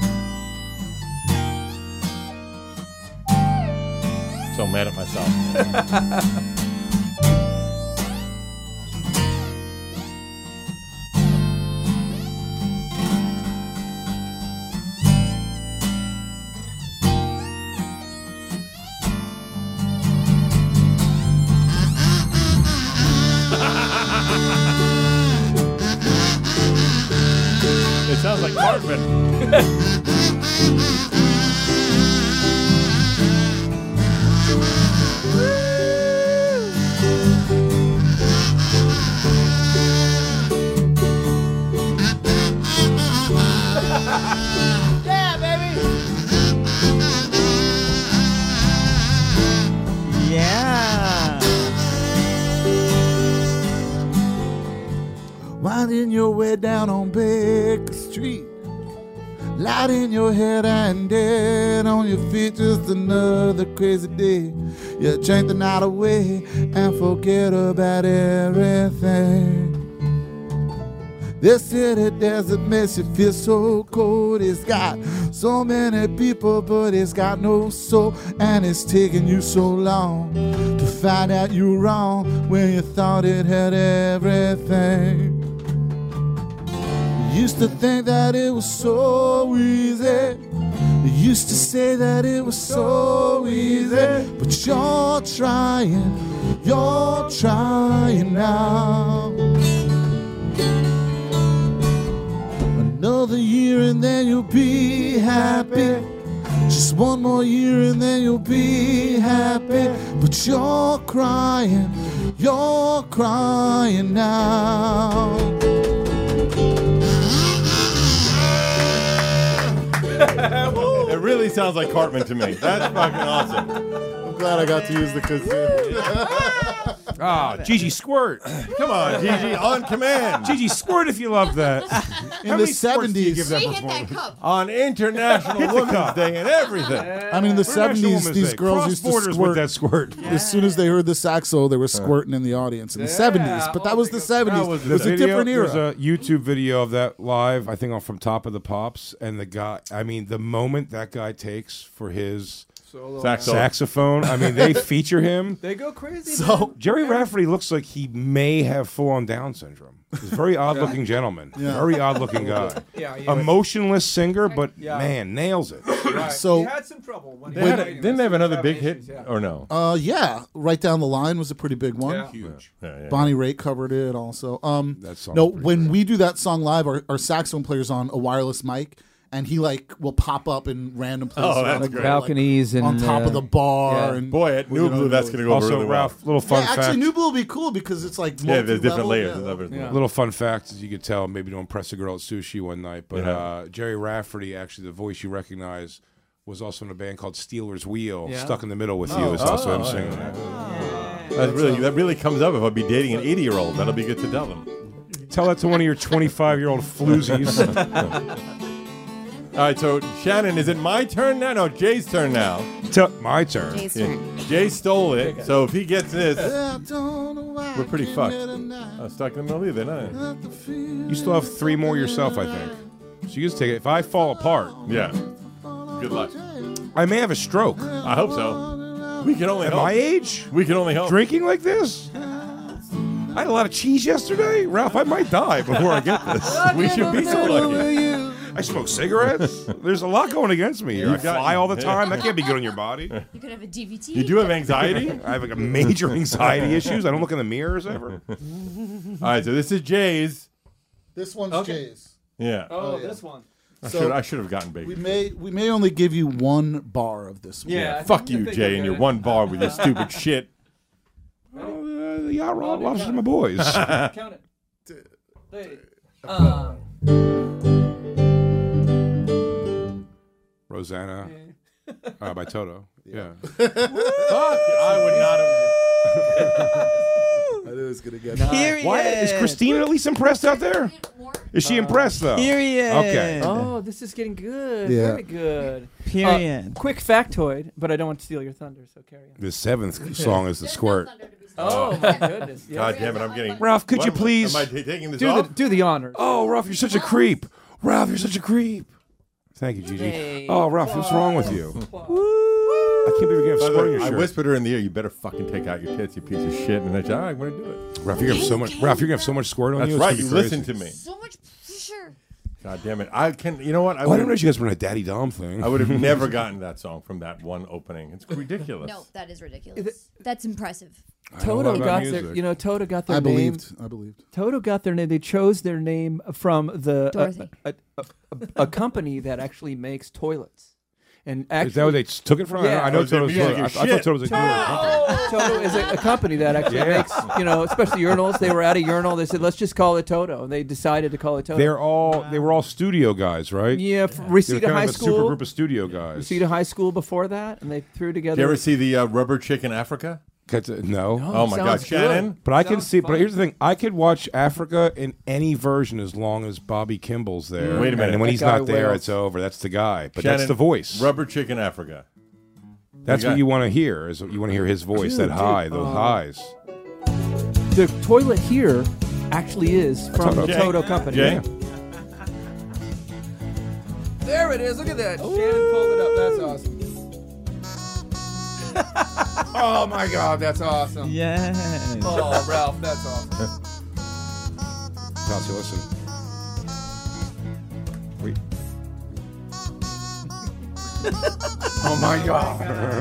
So mad at myself. It sounds like Cartman. Yeah, baby. Yeah. Winding your way down on Baker Street, light in your head and dead on your feet, just another crazy day. You drink the night away and forget about everything. This city desert makes you feel so cold. It's got so many people, but it's got no soul. And it's taking you so long to find out you're wrong when you thought it had everything. You used to think that it was so easy. You used to say that it was so easy. But you're trying, you're trying now. Another year and then you'll be happy. Just one more year and then you'll be happy. But you're crying, you're crying now. It really sounds like Cartman to me. That's fucking awesome. I'm glad I got to use the kazoo. Ah, Gigi Squirt. Come on, Gigi, on command. Gigi Squirt if you love that. In How the many squirts do you seventies. give that She hit that performance? cup. On International Hit the Women's cup. Day and everything. I mean, in the International seventies, Women's these Day. girls Cross used to borders squirt. with that squirt. As soon as they heard the saxo, they were squirting in the audience. In the Yeah. seventies, but that Oh, was they the go- seventies. that was It was the a different There's era. a YouTube video of that live, I think, on From Top of the Pops, and the guy. I mean, the moment that guy takes for his Solo. Saxo. saxophone. I mean, they feature him. They go crazy. So Jerry Rafferty looks like he may have full-on Down syndrome. He's a very odd-looking gentleman. Yeah. Very odd-looking guy. Yeah, he A was- motionless singer, but Yeah. man, nails it. Right. So- he had some trouble when he They was had a, writing didn't this. they have He was another having big hit issues, yeah. or no? Uh, yeah, Right Down the Line was a pretty big one. Yeah. Huge. Yeah, yeah. Bonnie Raitt covered it also. Um, That song's no, pretty when great. we do that song live, our, our saxophone player's on a wireless mic, and he like will pop up in random places, Oh, that's around the great. club, Balconies like, and on top uh, of the bar. yeah. And Boy, at well, New you know, Blue, that's really- going to go Also, really well. Ralph, little fun Yeah, actually, fact. New Blue will be cool because it's like Yeah, there's different multi-level, layers. yeah. of everything. Yeah. Little fun fact, as you could tell, maybe to impress a girl at sushi one night, but Yeah. uh, Jerry Rafferty, actually, the voice you recognize, was also in a band called Steelers Wheel. Yeah. Stuck in the Middle with Oh. You. It's also Oh, him yeah. singing that. That really, that really comes up if I'd be dating an eighty-year-old. That'll be good to tell them. Tell that to one of your twenty-five-year-old floozies. All right, so Shannon, is it my turn now? No, Jay's turn now. Tell my turn. Jay's Yeah, turn. Jay stole it, so if he gets this, I don't know why we're pretty I fucked. can't get a night. I'm stuck in the middle of it, huh? Not the feeling You still have three more yourself, I think. So you just take it. If I fall apart, Yeah. Good luck. I may have a stroke. I hope so. We can only At hope. my age, We can only hope. drinking like this. I had a lot of cheese yesterday, Ralph. I might die before I get this. We should be so lucky. I smoke cigarettes. There's a lot going against me here. You I got- fly all the time. That can't be good on your body. You could have a D V T. You do have anxiety? I have like a major anxiety issues. I don't look in the mirrors ever. All right, so this is Jay's. This one's Okay. Jay's. Yeah. Oh, Oh, yeah. this one. I So- should I should have gotten bacon. We may we may only give you one bar of this one. Yeah. I Fuck think- you, I think Jay, we're and your good. one bar with your stupid shit. Oh, uh, the yacht rock lobsters are my boys. Count it. Hey. Um, Rosanna uh, by Toto. Yeah. Fuck, I would not have. I knew it was gonna get. Period. Why is Christina at least impressed out there? Is she impressed though? Period. Okay. oh, this is getting good. Yeah. Very good. Period. Uh, quick factoid, but I don't want to steal your thunder, so carry on. The seventh song is the squirt. Oh, my goodness. Yeah. God damn it, I'm getting. Ralph, could you What- please Am I t- taking this Do the, off? do the honors. Oh, Ralph, you're such a creep. Ralph, you're such a creep. Thank you, Gigi. Hey. Oh, Ralph, what's wrong with you? I can't believe you're gonna have By the squirt on way, your I shirt. whispered her in the ear, you better fucking take out your tits, you piece of shit. And I said, all right, I'm going to do it. Ralph, you're gonna have so much. Ralph, you're gonna have so much squirt on That's you. it's right, gonna you be crazy. listen to me. So much pressure. God damn it. I can, you know what? I Oh, I would didn't know have you guys were in a Daddy Dom thing. I would have never gotten that song from that one opening. It's ridiculous. No, that is ridiculous. That's impressive. I know a lot Toto about got music. their, you know, Toto got their I name. believed. I believed. Toto got their name. They chose their name from the Dorothy. a, a, a, a company that actually makes toilets. And actually, Is that where they took it from? Yeah. I know Oh, they're Toto's. music I, I your thought shit. Toto was a newer company. Toto is a, a company that actually Yeah. makes, you know, especially urinals. They were at a urinal. They said, let's just call it Toto. And they decided to call it Toto. They're all they were all studio guys, right? yeah, f- They're Reseda kind High of a super School. group of studio guys. Reseda High School before that, and they threw together. Did you ever see the uh, Rubber Chicken Africa? That's a- No. Oh my God, sounds good. Shannon. But I can Sounds see. But fun. here's the thing: I could watch Africa in any version as long as Bobby Kimball's there. Wait a minute. And when That he's guy not there, wails. it's over. That's the guy. But Shannon, that's the voice. Rubber Chicken Africa. That's You what got- you want to hear. Is you want to hear his voice, Dude, that high, dude, those uh, highs. The toilet here actually is from the Jay. Toto company. Jay. There it is. Look at that. Shannon pulled it up. That's awesome. Oh my God, that's awesome. Yes. Oh, Ralph, that's awesome. Kelsey, listen. Wait. Oh my God.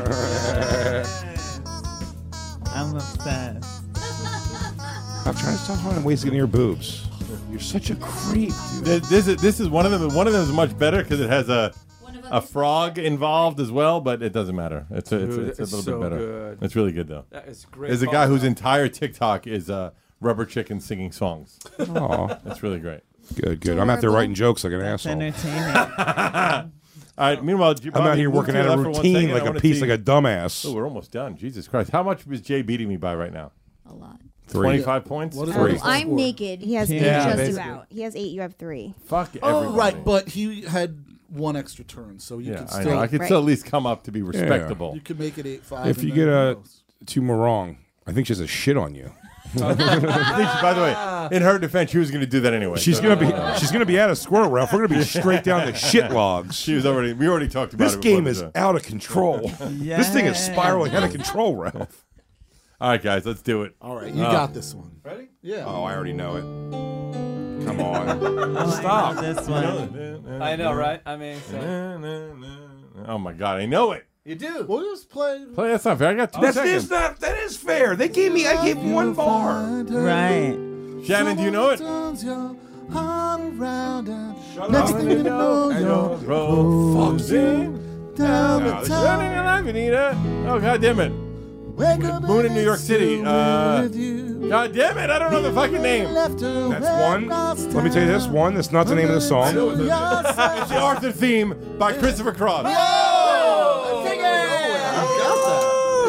I'm obsessed. I'm trying to stop finding ways to get in your boobs. You're such a creep, dude. This, this is this is one of them. One of them is much better because it has a a frog involved as well, but it doesn't matter. It's a, it's, a, Dude, it's a it's little so bit better. good. It's really good though. That is great. There's a guy whose entire TikTok is uh, Rubber Chicken singing songs. Aw. That's really great. Good, good. I'm out there writing jokes like an It's asshole. entertaining. All right. Meanwhile, G- I'm out Bobby, here move working to out the a left for one routine second. I like a wanna piece, see- like a dumbass. Oh, we're almost done. Jesus Christ! How much is Jay beating me by right now? A lot. Three. Twenty-five points. What is Three. it? I'm naked. He has Yeah, eight, just basically. about. He has eight. You have three. Fuck Oh, everybody. right, but he had one extra turn, so you Yeah, could I still know. I could Right. still at least come up to be respectable. you could make it eight five. If and you then get who a knows? two more wrong, I think she has a shit on you. I think she- by the way, in her defense, she was going to do that anyway. She's so- gonna be she's gonna be out of squirrel, Ralph. We're gonna be straight down the shit logs. She was already. We already talked about This it. before game the is show. out of control. This thing is spiraling out of control, Ralph. All right, guys, let's do it. All right, you Uh, got this one. Ready? Yeah. Oh, I already know it. Come on. Oh, Stop. I know this one. I know, right? I mean, so. Oh my God, I know it. You do. We'll just play. Play that's not fair. I got two That's seconds. is not that is fair. They gave me I gave one bar. Right. Shannon, do you know it? Turns your heart around and Shut next up. thing you know, you're Frozen down the down the town. running alive, Anita. Oh God damn it! Wake up Moon in New York City. Uh, with you. God damn it! I don't know the fucking name. Left her That's where one. lost Let me tell you this one. That's not the name of the song. It's the Arthur theme by Christopher Cross. I got that. There it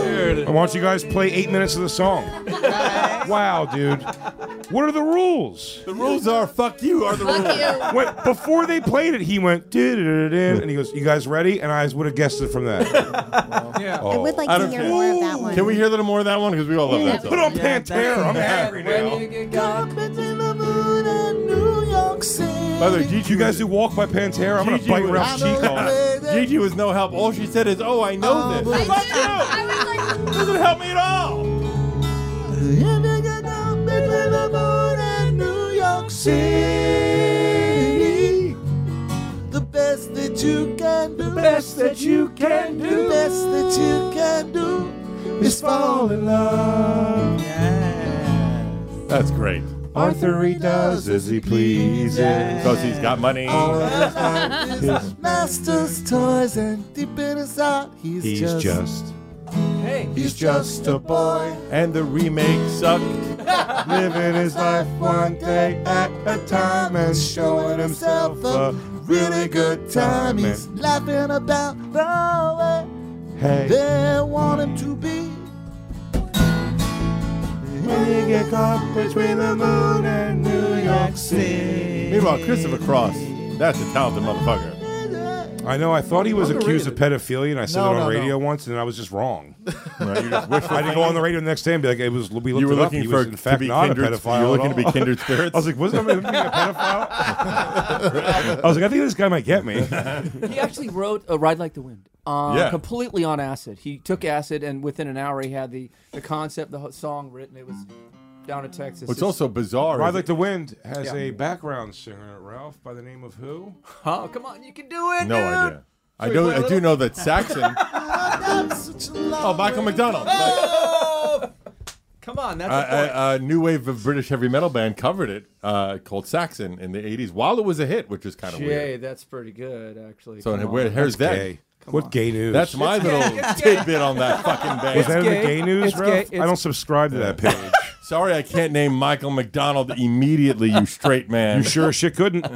Why don't you guys play eight minutes of the song? Wow, dude. What are the rules? The rules are fuck you are the rules. Wait, before they played it, he went, "Du-du-du-du-du," and he goes, "You guys ready?" And I would have guessed it from that. Yeah. Oh. I would like I to don't hear care. more of that one. Can we hear a little more of that one? Because we all love Yeah. that song. Put on Pantera. I'm angry now. By the way, Gigi, you guys do Walk by Pantera? I'm going to Gigi bite was- Ralph's cheek off. Gigi was no help. All she said is, "Oh, I know this." I Fuck did. you! I was like, Doesn't help me at all. New York City. The best that you can do. The best that you can do. The best that you can do is fall in love. That's great. Arthur, he does as he pleases. Because he's got money. All of his life is master's toys, and deep in his heart, he's, He's just, just. Hey. he's just a boy. And the remake sucked. Living his life one day at a time and showing himself a really good time. He's laughing about the way Hey, they want him to be. when you get caught between the moon and New York City. Meanwhile, Christopher Cross, that's a talented motherfucker. I know. I thought he was accused of pedophilia, and I said No, it on no, radio no. once, and I was just wrong. Right, you just wish I didn't go on the radio the next day and be like, "It was." We looked You were it up. looking He for was in to fact be not a kindred- pedophile. you were looking at to be all. kindred spirits? I was like, "Wasn't I being a pedophile?" I was like, "I think this guy might get me." He actually wrote a Ride Like the Wind. Uh, Yeah. Completely on acid. He took acid, and within an hour, he had the, the concept, the whole song written. It was down in Texas. What's It's- also bizarre Ride is Like the Wind has Yeah. a background singer, Ralph, by the name of who? Oh, come on, you can do it. no dude. idea. I Should we do. play a I do little? know that Saxon. Oh, Michael McDonald. Oh! Come on, that's A, the point. a, a new wave of British heavy metal band covered it, uh, called Saxon, in the eighties, while it was a hit, which is kind of Jay, weird. that's pretty good, actually. So Come where, on. here's that. Gay. What gay news? That's my It's little gay, it's gay. tidbit on that fucking band. Was that in the gay. gay news, It's Ralph? gay. I It's- don't subscribe to that page. Sorry, I can't name Michael McDonald immediately, you straight man. You sure as shit couldn't.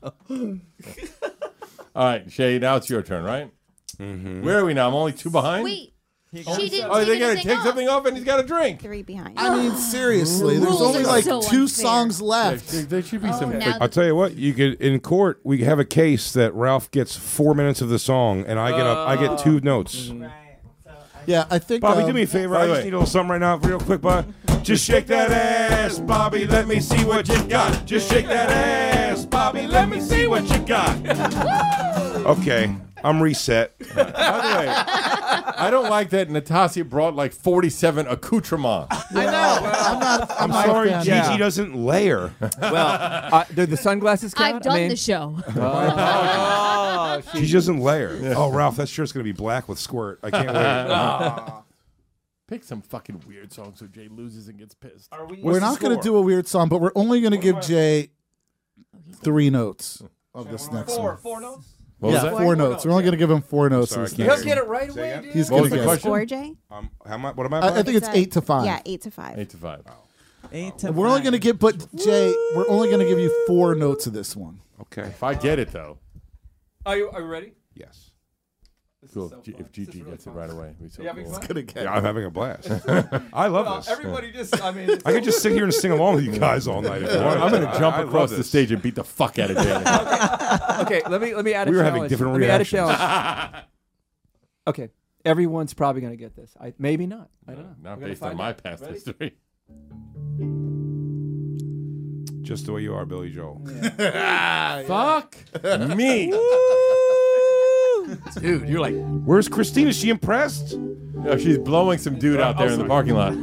All right, Shay, now it's your turn, right? Mm-hmm. Where are we now? I'm only two behind? Wait, she didn't Oh, take they gotta anything take off. something off and he's got a drink. Three behind. I mean, seriously, there's Rules only are like so two unfair. songs left. There, there should be some. Now I'll tell you what. You could in court. We have a case that Ralph gets four minutes of the song, and I get a, I get two notes. Yeah, I think. Bobby, um, do me a favor. by I the just way- need a little something right now, real quick, bud. Just shake that ass, Bobby. Let me see what you got. Just shake that ass, Bobby. Let me see what you got. Okay, I'm reset. By the way, I don't like that Natasha brought like forty-seven accoutrements. I know. I'm not. I'm, I'm not a sorry, fan. Gigi Yeah. doesn't layer. Well, uh, do the sunglasses count? I've done I mean, the show. Oh, She doesn't layer. Oh, Ralph, that shirt's gonna be black with squirt. I can't wait. Pick some fucking weird song so Jay loses and gets pissed. Are we? We're not going to do a weird song, but we're only going to give Jay three notes of this next four, one. four notes. What was Yeah, that? four notes. We're only going to give him four notes. Sorry, of this I He'll next get one. it right Say away, again? dude. He's What going was to the get it. question? Four, Jay? Um, how much? What am I? I, I playing? think it's eight to five. Yeah, eight to five. Eight to five. Eight to And we're only five. going to give, but Jay, we're only going to give you four notes of this one. Okay. If I get it though, Are you, are you ready? Yes. This is cool. so G- fun. if Gigi This is really gets it fun. right away, we so You having cool. fun? Gonna get Yeah, I'm having a blast. I love Well, this. everybody just, I mean, it's I could just sit here and sing along with you guys all night. If you want. I'm going to I- jump I love across the this. stage and beat the fuck out of Jay. okay, let me let me add a We were challenge. having different let me add a reactions. challenge. Okay, everyone's probably going to get this. I maybe not. I don't know. Not We're gonna based on find my out. past Ready? history. Just the way you are, Billy Joel. Fuck me. Dude, you're like, Where's Christine? Is she impressed? No, she's blowing some dude out there in the parking lot.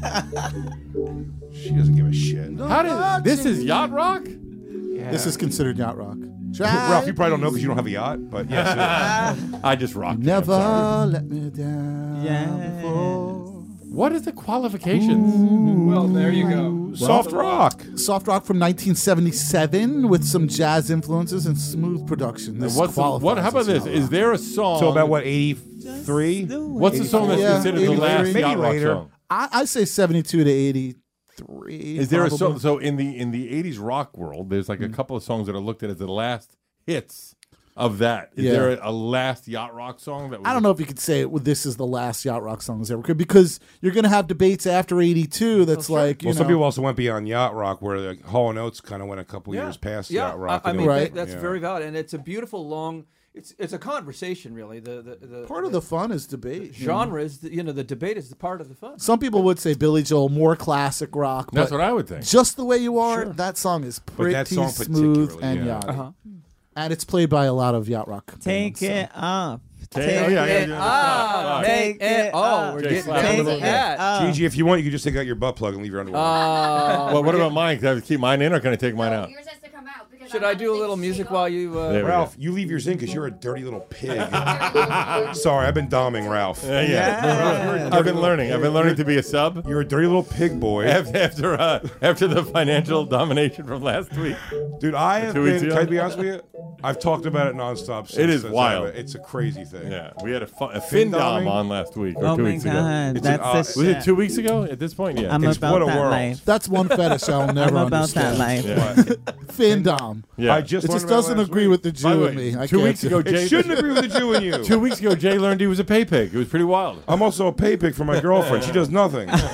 She doesn't give a shit. How did this is yacht rock? This is considered yacht rock. Ralph, you probably don't know because you don't have a yacht, but yes, it is. I just rocked. it, I'm Never sorry. let me down before. What is the qualifications? Well, there you go. Soft rock. Soft rock from nineteen seventy-seven with some jazz influences and smooth production. This And what's the, what? qualifies How about as this? yacht Is rock. there a song? So about what, eighty-three? What's the song that's Yeah, considered the eighty-three. last Maybe yacht rock later. song? I, I say seventy-two to eighty-three. Is there a probably. song? So in the in the eighties rock world, there's like a couple of songs that are looked at as the last hits of that. Is Yeah. there a, a last yacht rock song that was I don't know if you could say it, well, this is the last yacht rock song that's ever could, because you're going to have debates after eighty-two that's like, you Well, know. some people also went beyond yacht rock, where like, Hall and Oates kind of went a couple Yeah. years past yeah. yacht rock. I, I and mean, they- Right. that- that's yeah. very valid, and it's a beautiful long. It's it's a conversation, really. The the, the Part of the fun is debate. you know. genre is the, you know the debate is the part of the fun. Some people would say Billy Joel, more classic rock. That's but what I would think. Just the way you are, Sure. that song is But pretty that song smooth particularly, and yeah. yacht. Uh-huh. And it's played by a lot of yacht rock. Take bands, so. it off. Take Take oh, yeah, it yeah, Ah, yeah. take it. Oh, up. we're Jay getting slapped down a to little that. up. Gigi, if you want, you can just take out your butt plug and leave your underwear. on. Uh, Well, what we're about mine? Can I keep mine in or can I take mine out? Yours has to come out. Because Should I I want do a the little thing to music take while off. you? Uh, There we Ralph, you leave yours in because you're a dirty little pig. Sorry, I've been doming Ralph. Yeah, yeah. I've been learning. I've been learning to be a sub. You're a dirty little pig boy. After after, uh, after the financial domination from last week. Dude, I have Two weeks been, ago? can I be honest with you? I've talked about it nonstop since. It is since wild. I- It's a crazy thing. Yeah, we had a, fu- a fin dom doming? on last week or Oh two my weeks God, ago. It's that's an the odd- shit. Was it two weeks ago? At this point, yeah. I'm It's about what a that world. life. That's one fetish I'll never I'm about that understand. life. Yeah. Findom. Yeah. I just It learned just about doesn't last agree week. with the By Jew the in way, me. I two can't weeks do ago, it. Jay It shouldn't agree with the Jew in you. Two weeks ago, Jay learned he was a pay pig. It was pretty wild. I'm also a pay pig for my girlfriend. She does nothing. Look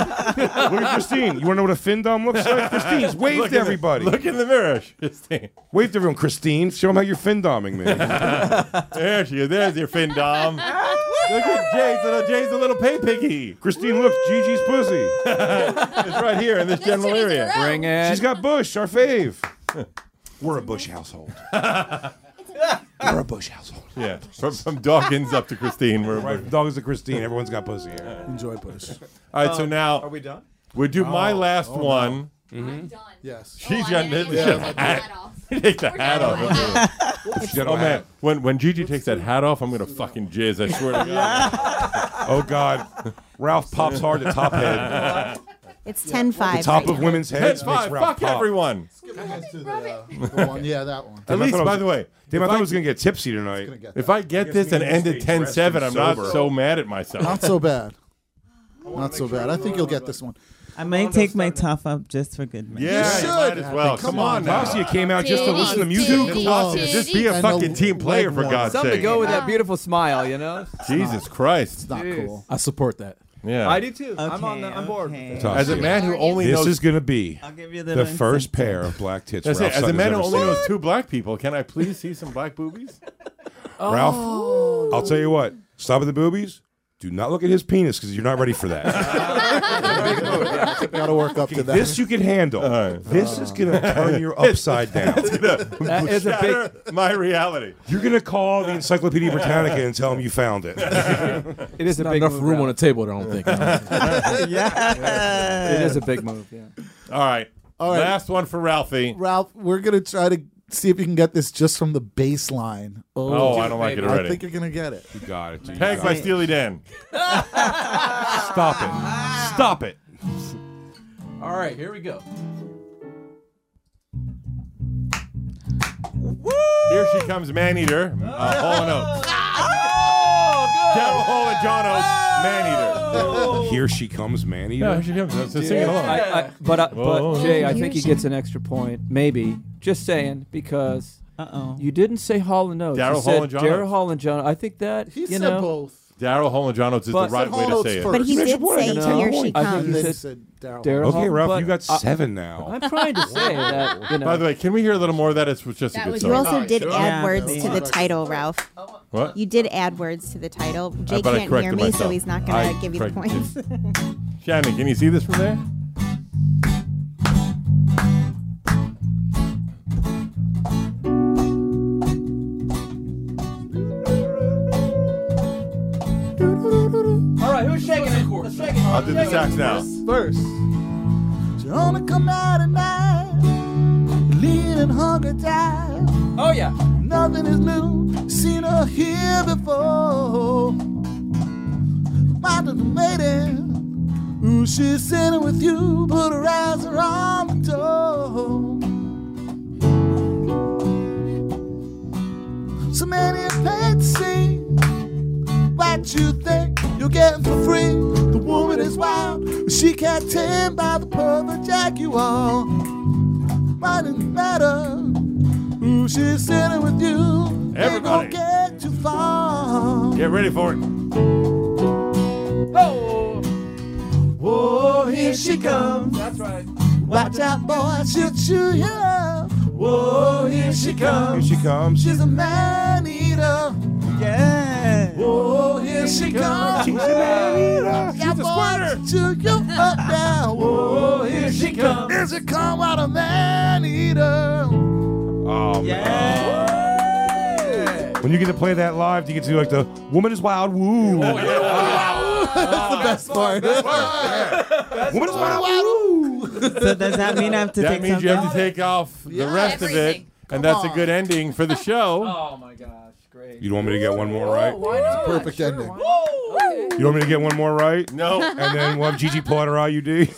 at Christine. You want to know what a fin dom looks like? Christine's wave Look to in the- everybody. Look in the mirror, Christine. Wave to everyone. Christine, show them how you're fin doming me. There she is. There's your fin dom. Look at Jay's little, Jay's a little pay piggy. Christine, look, Gigi's pussy. It's right here in this general area. Bring it. She's got Bush, our fave. We're a Bush household. We're a Bush household. Yeah, from, from Dawkins up to Christine. We're, Right, we're- dogs to Christine. Everyone's got pussy here. Enjoy Bush. all right, so now Are we done? we do my last oh, no. one. I'm done. Yes. She's Oh, got I the, didn't the even hat. take the hat off. Take the We're hat done. off. She's got Oh a man, hat. when when Gigi takes that hat off, I'm gonna fucking jizz. I swear to God. Oh, God. Ralph pops hard at top head. It's ten five. The top right of now. women's Head heads five. makes Ralph Fuck pop. everyone. To the, uh, the one, yeah, that one. At Damn, I least, thought I by was- the way, Damn, I if thought I I- was going to get tipsy tonight. Gonna get if I get this and end at ten seven, I'm not sober. so mad at myself. Not so bad. Not so bad. I think you'll get this one. I might take my top up just for good measure. Yeah, you, should. might as well. Come Come, on, on now. Natasha came out just to listen to music. Two gloves. Just be a And fucking a team player, leg for warmer. God's Something to sake. go with that beautiful smile, you know. Jesus Christ. It's not Jeez. cool. I support that. Yeah. I do too. I'm Okay, on. The, I'm bored. okay. with it. As a man who only This knows is going to be I'll give you the the little first incentive. pair of black tits That's Ralph it. As a Sutton's man who ever only seen. knows two black people, can I please see some black boobies? Ralph, I'll tell you what. Stop at the boobies. Do not look at his penis because you're not ready for that. Got to work up to that. This you can handle. right. This is going to turn you upside down. That is a big. Shatter my reality. You're going to call the Encyclopedia Britannica and tell them you found it. It is a Not big enough move, room on the Ralph. table. I don't think. Yeah. It is a big move. Yeah. All right. All right. Last one for Ralphie. Ralph, we're going to try to see if you can get this just from the bass line. Oh, I don't like it I already. think you're going to get it. You got it. dude. Pegged by Steely Dan. Stop it. Stop it. All right, here we go. Here she comes, Maneater. Uh, Hall and Oates. Devil Hole and John Oates, Maneater. Here she comes, Manny. Yeah, here she comes. Let's just sing it along. I, I, but uh, Whoa. but Jay, I think he gets an extra point, maybe. Just saying, because Uh-oh. you didn't say Hall and Oates. Daryl You Hall said and John Daryl Oates. Hall and John. I think that He you said know. both. Daryl Hall and John Oates is But- the right Said way Hall to and say Oates it. first. But he Mitch, did what? say I can Here tell She you. I think Comes. he Then said he said Daryl. Daryl Hall. Hall. Okay, Ralph, but you got I- seven now. I'm trying to say that. You know. By the way, can we hear a little more of that? It's just a That good was song. You also did sure. add Yeah, words yeah. to the title, Ralph. What? You did add words to the title. Jay but I can't hear corrected me, so myself. he's not going I to give you the corrected points. Shannon, can you see this from there? All right, who's shaking it? Let's shake it. I'll do the sax now. First. You only come out at night, lean and hunger tired. Oh yeah. Nothing is new, seen or hear before. Mountain maiden, ooh, she's sitting with you, put her eyes around the door. So many have paid to see what you think you're getting for free. The woman is wild, but she can't tame by the perfect jaguar. Why didn't matter? Ooh, she's sitting with you. Everybody. They won't get too far. Get ready for it. Oh, Whoa, here she comes. that's right. Watch out, boy, she'll chew you up. Whoa, here she Here comes. she comes. She's a man eater. Yeah. Whoa, here she comes. She's a man eater. Yeah, boy, chew you up now. Whoa, here she comes. Here she come out a man eater. Oh, man. When you get to play that live, you get to do like the woman is wild, woo. Oh, yeah. That's the best part. Woman is wild, woo. So does that mean I have to That take means something? you have to take off the Yeah. rest of it, Everything. and that's a on. good ending for the show. Oh my gosh, great. You don't want me to get one more right? Why not? Perfect Sure, ending. why not? Okay. You want me to get one more right? No. And then we'll have Gigi pull out her I U D.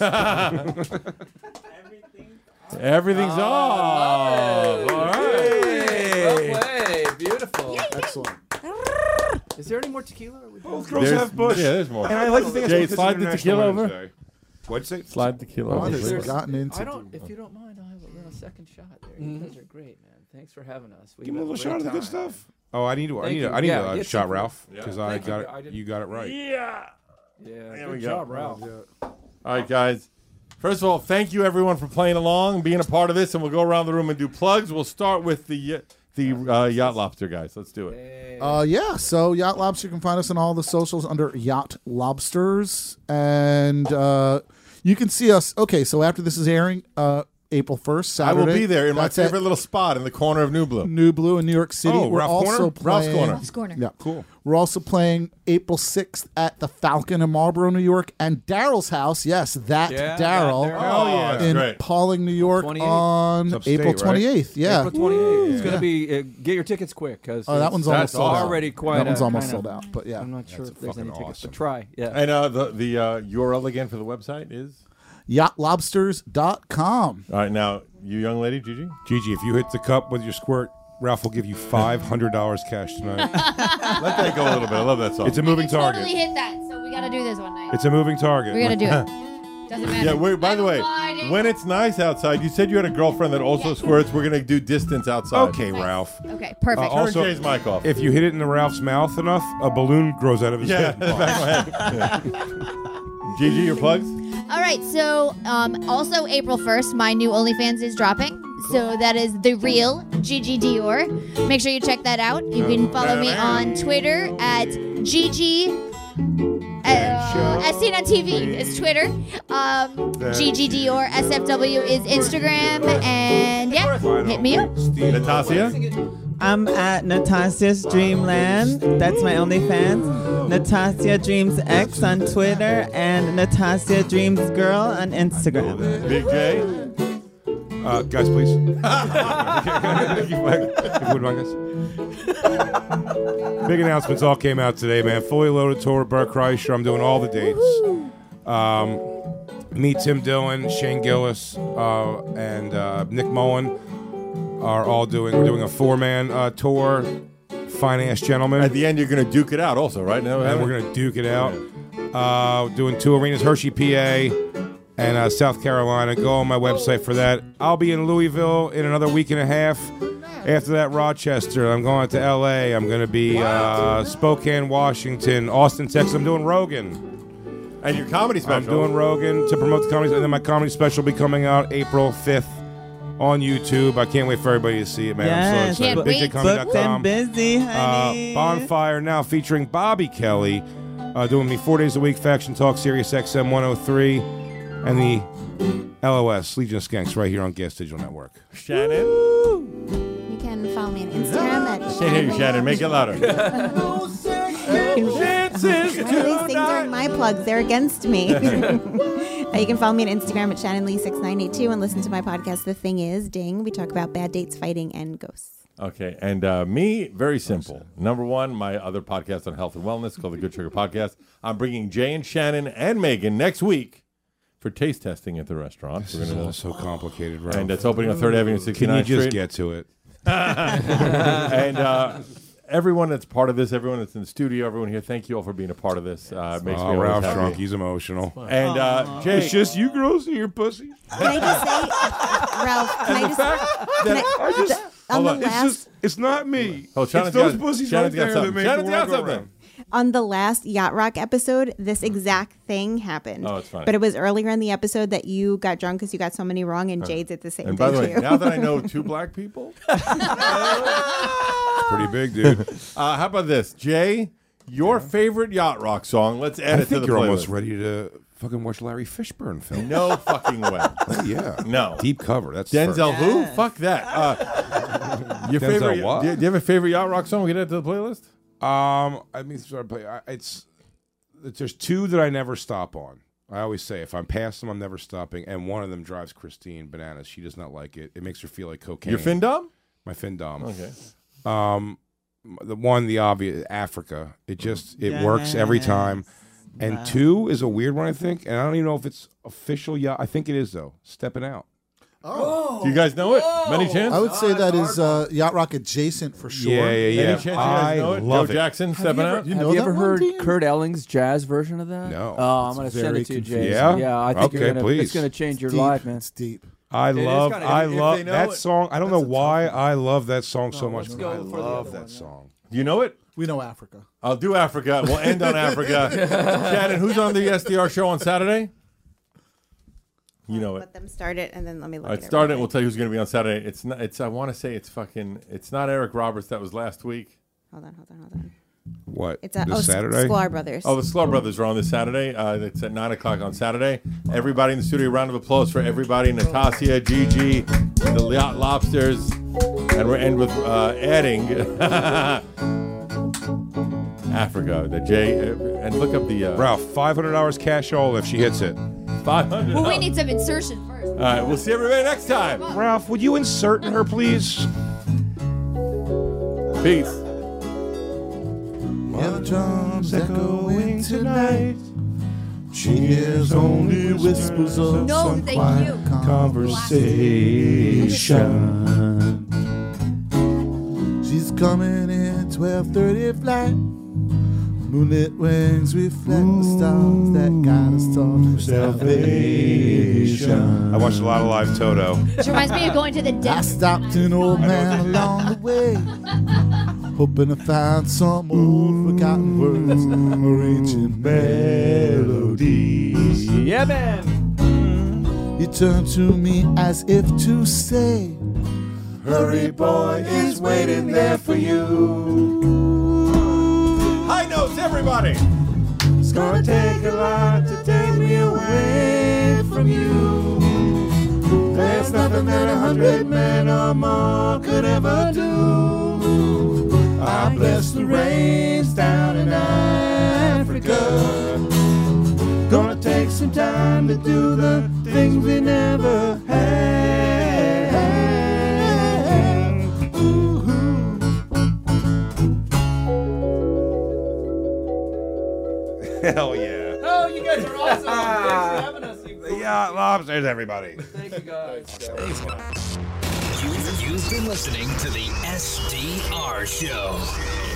Everything's Oh, off. All right. Well played. Beautiful. Excellent. Is there any more tequila? Or are we Both done? girls There's- have Bush. yeah, there's more. And I like to think Jay, it's slide the tequila over. What'd you say? Slide the tequila What over. has please. gotten into? I don't. If you don't mind, I'll have a little second shot there. You guys are great, man. Thanks for having us. We Give me a had little great shot of the good time. stuff. Oh, I need to. I Thank need. you. A, I need Yeah, a get shot, some. Ralph, Yeah. because I Thank you. got I it. didn't- You got it right. Yeah. Yeah. There good we go. job, Ralph. All right, guys. First of all, thank you everyone for playing along, being a part of this, and we'll go around the room and do plugs. We'll start with the the uh, Yacht Lobster guys. Let's do it. Uh, yeah, so Yacht Lobster, you can find us on all the socials under Yacht Lobsters. And uh, you can see us. Okay, so after this is airing, uh, April first, Saturday. I will be there in my That's at favorite little spot in the corner of New Blue. New Blue in New York City. Oh, We're Ralph also Corner? Ralph's playing, Corner. Ralph's Corner. Yeah, Cool. We're also playing April sixth at the Falcon in Marlboro, New York, and Daryl's house. Yes, that Yeah, Daryl. that Daryl. Oh, yeah. That's in great. Pauling, New York twenty-eighth. on It's upstate, April right? twenty-eighth. Yeah. April twenty-eighth. It's Yeah. gonna be. Uh, get your tickets quick because Oh, that one's almost sold out. already quite. That one's a almost kinda- sold out, but yeah. I'm not sure That's if there's any fucking tickets, awesome. but try. Yeah. And uh, the the uh, U R L again for the website is. yacht lobsters dot com. All right, now you young lady, Gigi. Gigi, if you hit the cup with your squirt, Ralph will give you five hundred dollars cash tonight. Let that go a little bit. I love that song. It's a moving target. Totally hit that, so we got to do this one night. It's a moving target. We got to do it. Doesn't matter. Yeah, wait, by the way, Sliding. when it's nice outside, you said you had a girlfriend that also squirts. We're going to do distance outside. Okay, Ralph. Okay, perfect. Uh, also, Turn Jay's mic off. If you hit it in the Ralph's mouth enough, a balloon grows out of his Yeah, head. back of my head. Yeah. Gigi, your plugs? All right, so um, also April first, my new OnlyFans is dropping. So that is The Real Gigi Dior. Make sure you check that out. You can follow me on Twitter at Gigi. Uh, as seen on T V is Twitter. Um, Gigi Dior S F W is Instagram. And yeah, hit me up. Natasha? I'm at Natasia's Dreamland. That's my OnlyFans. Natasia Dreams X on Twitter and Natasia Dreams Girl on Instagram. Big J? Uh, guys, please. If you wouldn't mind, guys. Big announcements all came out today, man. Fully Loaded tour with Bert Kreischer. I'm doing all the dates. Um, me, Tim Dillon, Shane Gillis, uh, and uh, Nick Mullen are all doing. We're doing a four-man uh, tour. Fine-ass gentlemen. At the end, you're going to duke it out also, right? No, and we're going to duke it out. Uh, doing two arenas, Hershey, P A, and uh, South Carolina. Go on my website for that. I'll be in Louisville in another week and a half. After that, Rochester. I'm going to L A. I'm going to be uh, Spokane, Washington, Austin, Texas. I'm doing Rogan. And your comedy special. I'm doing Rogan to promote the comedy. And then my comedy special will be coming out April fifth on YouTube. I can't wait for everybody to see it, man. I'm so Yes, excited. book- big j comedy dot booked and com. busy, honey. Uh, Bonfire now featuring Bobby Kelly, uh, doing me four days a week, Faction Talk, Sirius X M one oh three, and the L O S, Legion of Skanks, right here on Gas Digital Network. Shannon? You can follow me on Instagram at I can't hear you, Shannon. Make it louder. Why do they sing during my plugs? They're against me. Uh, you can follow me on Instagram at Shannon Lee six nine eight two and listen to my podcast, The Thing Is, Ding. We talk about bad dates, fighting, and ghosts. Okay, and uh, me, very simple. Number one, my other podcast on health and wellness called the Good Sugar Podcast. I'm bringing Jay and Shannon and Megan next week for taste testing at the restaurant. This is all so complicated, right? And it's opening on third Avenue, Can sixty-ninth you just Street. get to it? And uh, everyone that's part of this, everyone that's in the studio, everyone here, thank you all for being a part of this. Uh, it makes Oh, me always Ralph's happy. drunk. He's emotional. And uh, Jay, It's just you girls and your pussy. Can I just say, Ralph, can I just, can I, I just, on the It's last just, it's not me. Oh, it's Shannon's those got- pussies Shannon's right got there something. that make Shannon's the got world go something. round. on the last Yacht Rock episode, this exact thing happened. Oh, it's funny. But it was earlier in the episode that you got drunk because you got so many wrong, and Jade did the same And thing by the way, too. now that I know two black people, Pretty big, dude. uh, how about this, Jay? Your favorite Yacht Rock song? Let's add I it to think the you're playlist. almost ready to fucking watch Larry Fishburne film. No fucking way. Oh, yeah. No. Deep cover. That's Denzel first. who? Fuck that. Uh, your Denzel favorite? what? Do you, do you have a favorite Yacht Rock song? We get add to the playlist. Um, I mean, sort of play. I- It's there's two that I never stop on. I always say if I'm past them, I'm never stopping. And one of them drives Christine bananas. She does not like it. It makes her feel like cocaine. Your Findom? My Findom. Okay. Um, the one, the obvious, Africa. It just it works every time. And Wow. two is a weird one, I think. And I don't even know if it's official yet. I think it is though. Stepping Out. Oh. Do you guys know it? Many chance? I would say that is uh, Yacht Rock adjacent for sure. Yeah, yeah, yeah. Any chance you guys I know it? love Joe it. Jackson, Have Stepping you ever, Out. You have know you that ever one, heard Dean? Kurt Elling's jazz version of that? No. Oh, I'm It's going to send very it to you, confusing. Jay. Yeah? Yeah, I think Okay, you're gonna, please. it's going to change your Deep. life, man. It's deep. I It is love, kinda- I if- if love they know that it- song. I don't know why I love that song so No, much, let's but go I for the love other that one, yeah. song. You know it? We know Africa. I'll do Africa. We'll end on Africa. Shannon, who's on the S D R show on Saturday? You know it. Let them start it, and then let me look All right, at it. start real it. We'll quick. tell you who's going to be on Saturday. It's not. It's. I want to say it's fucking. It's not Eric Roberts. That was last week. Hold on, hold on, hold on. What? It's a, this oh, Saturday? Sklar Brothers. Oh, the Sklar Brothers are on this Saturday. Uh, it's at nine o'clock on Saturday. Everybody in the studio, round of applause for everybody. Natasha, Gigi, the Yacht Lobsters, and we're end with uh, adding Africa. The J and look up the uh, Ralph, five hundred dollars cash all if she hits it. five hundred. Well, we need some insertion first. All right, we'll see everybody next time. Ralph, would you insert in her, please? Peace. While the drums echoing tonight, she hears only whispers of No, some thank quiet you. conversation. She's coming in twelve thirty flight. Moonlit wings reflect the stars that guide us toward salvation. I watched a lot of live Toto. Which reminds me of going to the I dentist. stopped an old man along the way, hoping to find some old forgotten words or ancient melodies. Yeah, man. He turned to me as if to say, hurry, boy, it's waiting there for you. High notes, everybody. It's gonna take a lot to take me away from you. There's nothing that a hundred men or more could ever do. I bless the rains down in Africa. Gonna take some time to do the things we never had. Ooh. Hell yeah. Oh, you guys are awesome. Thanks for having us. You The Yacht Lobsters, everybody. Thank you, guys. You've, you've been listening to the S D R Show.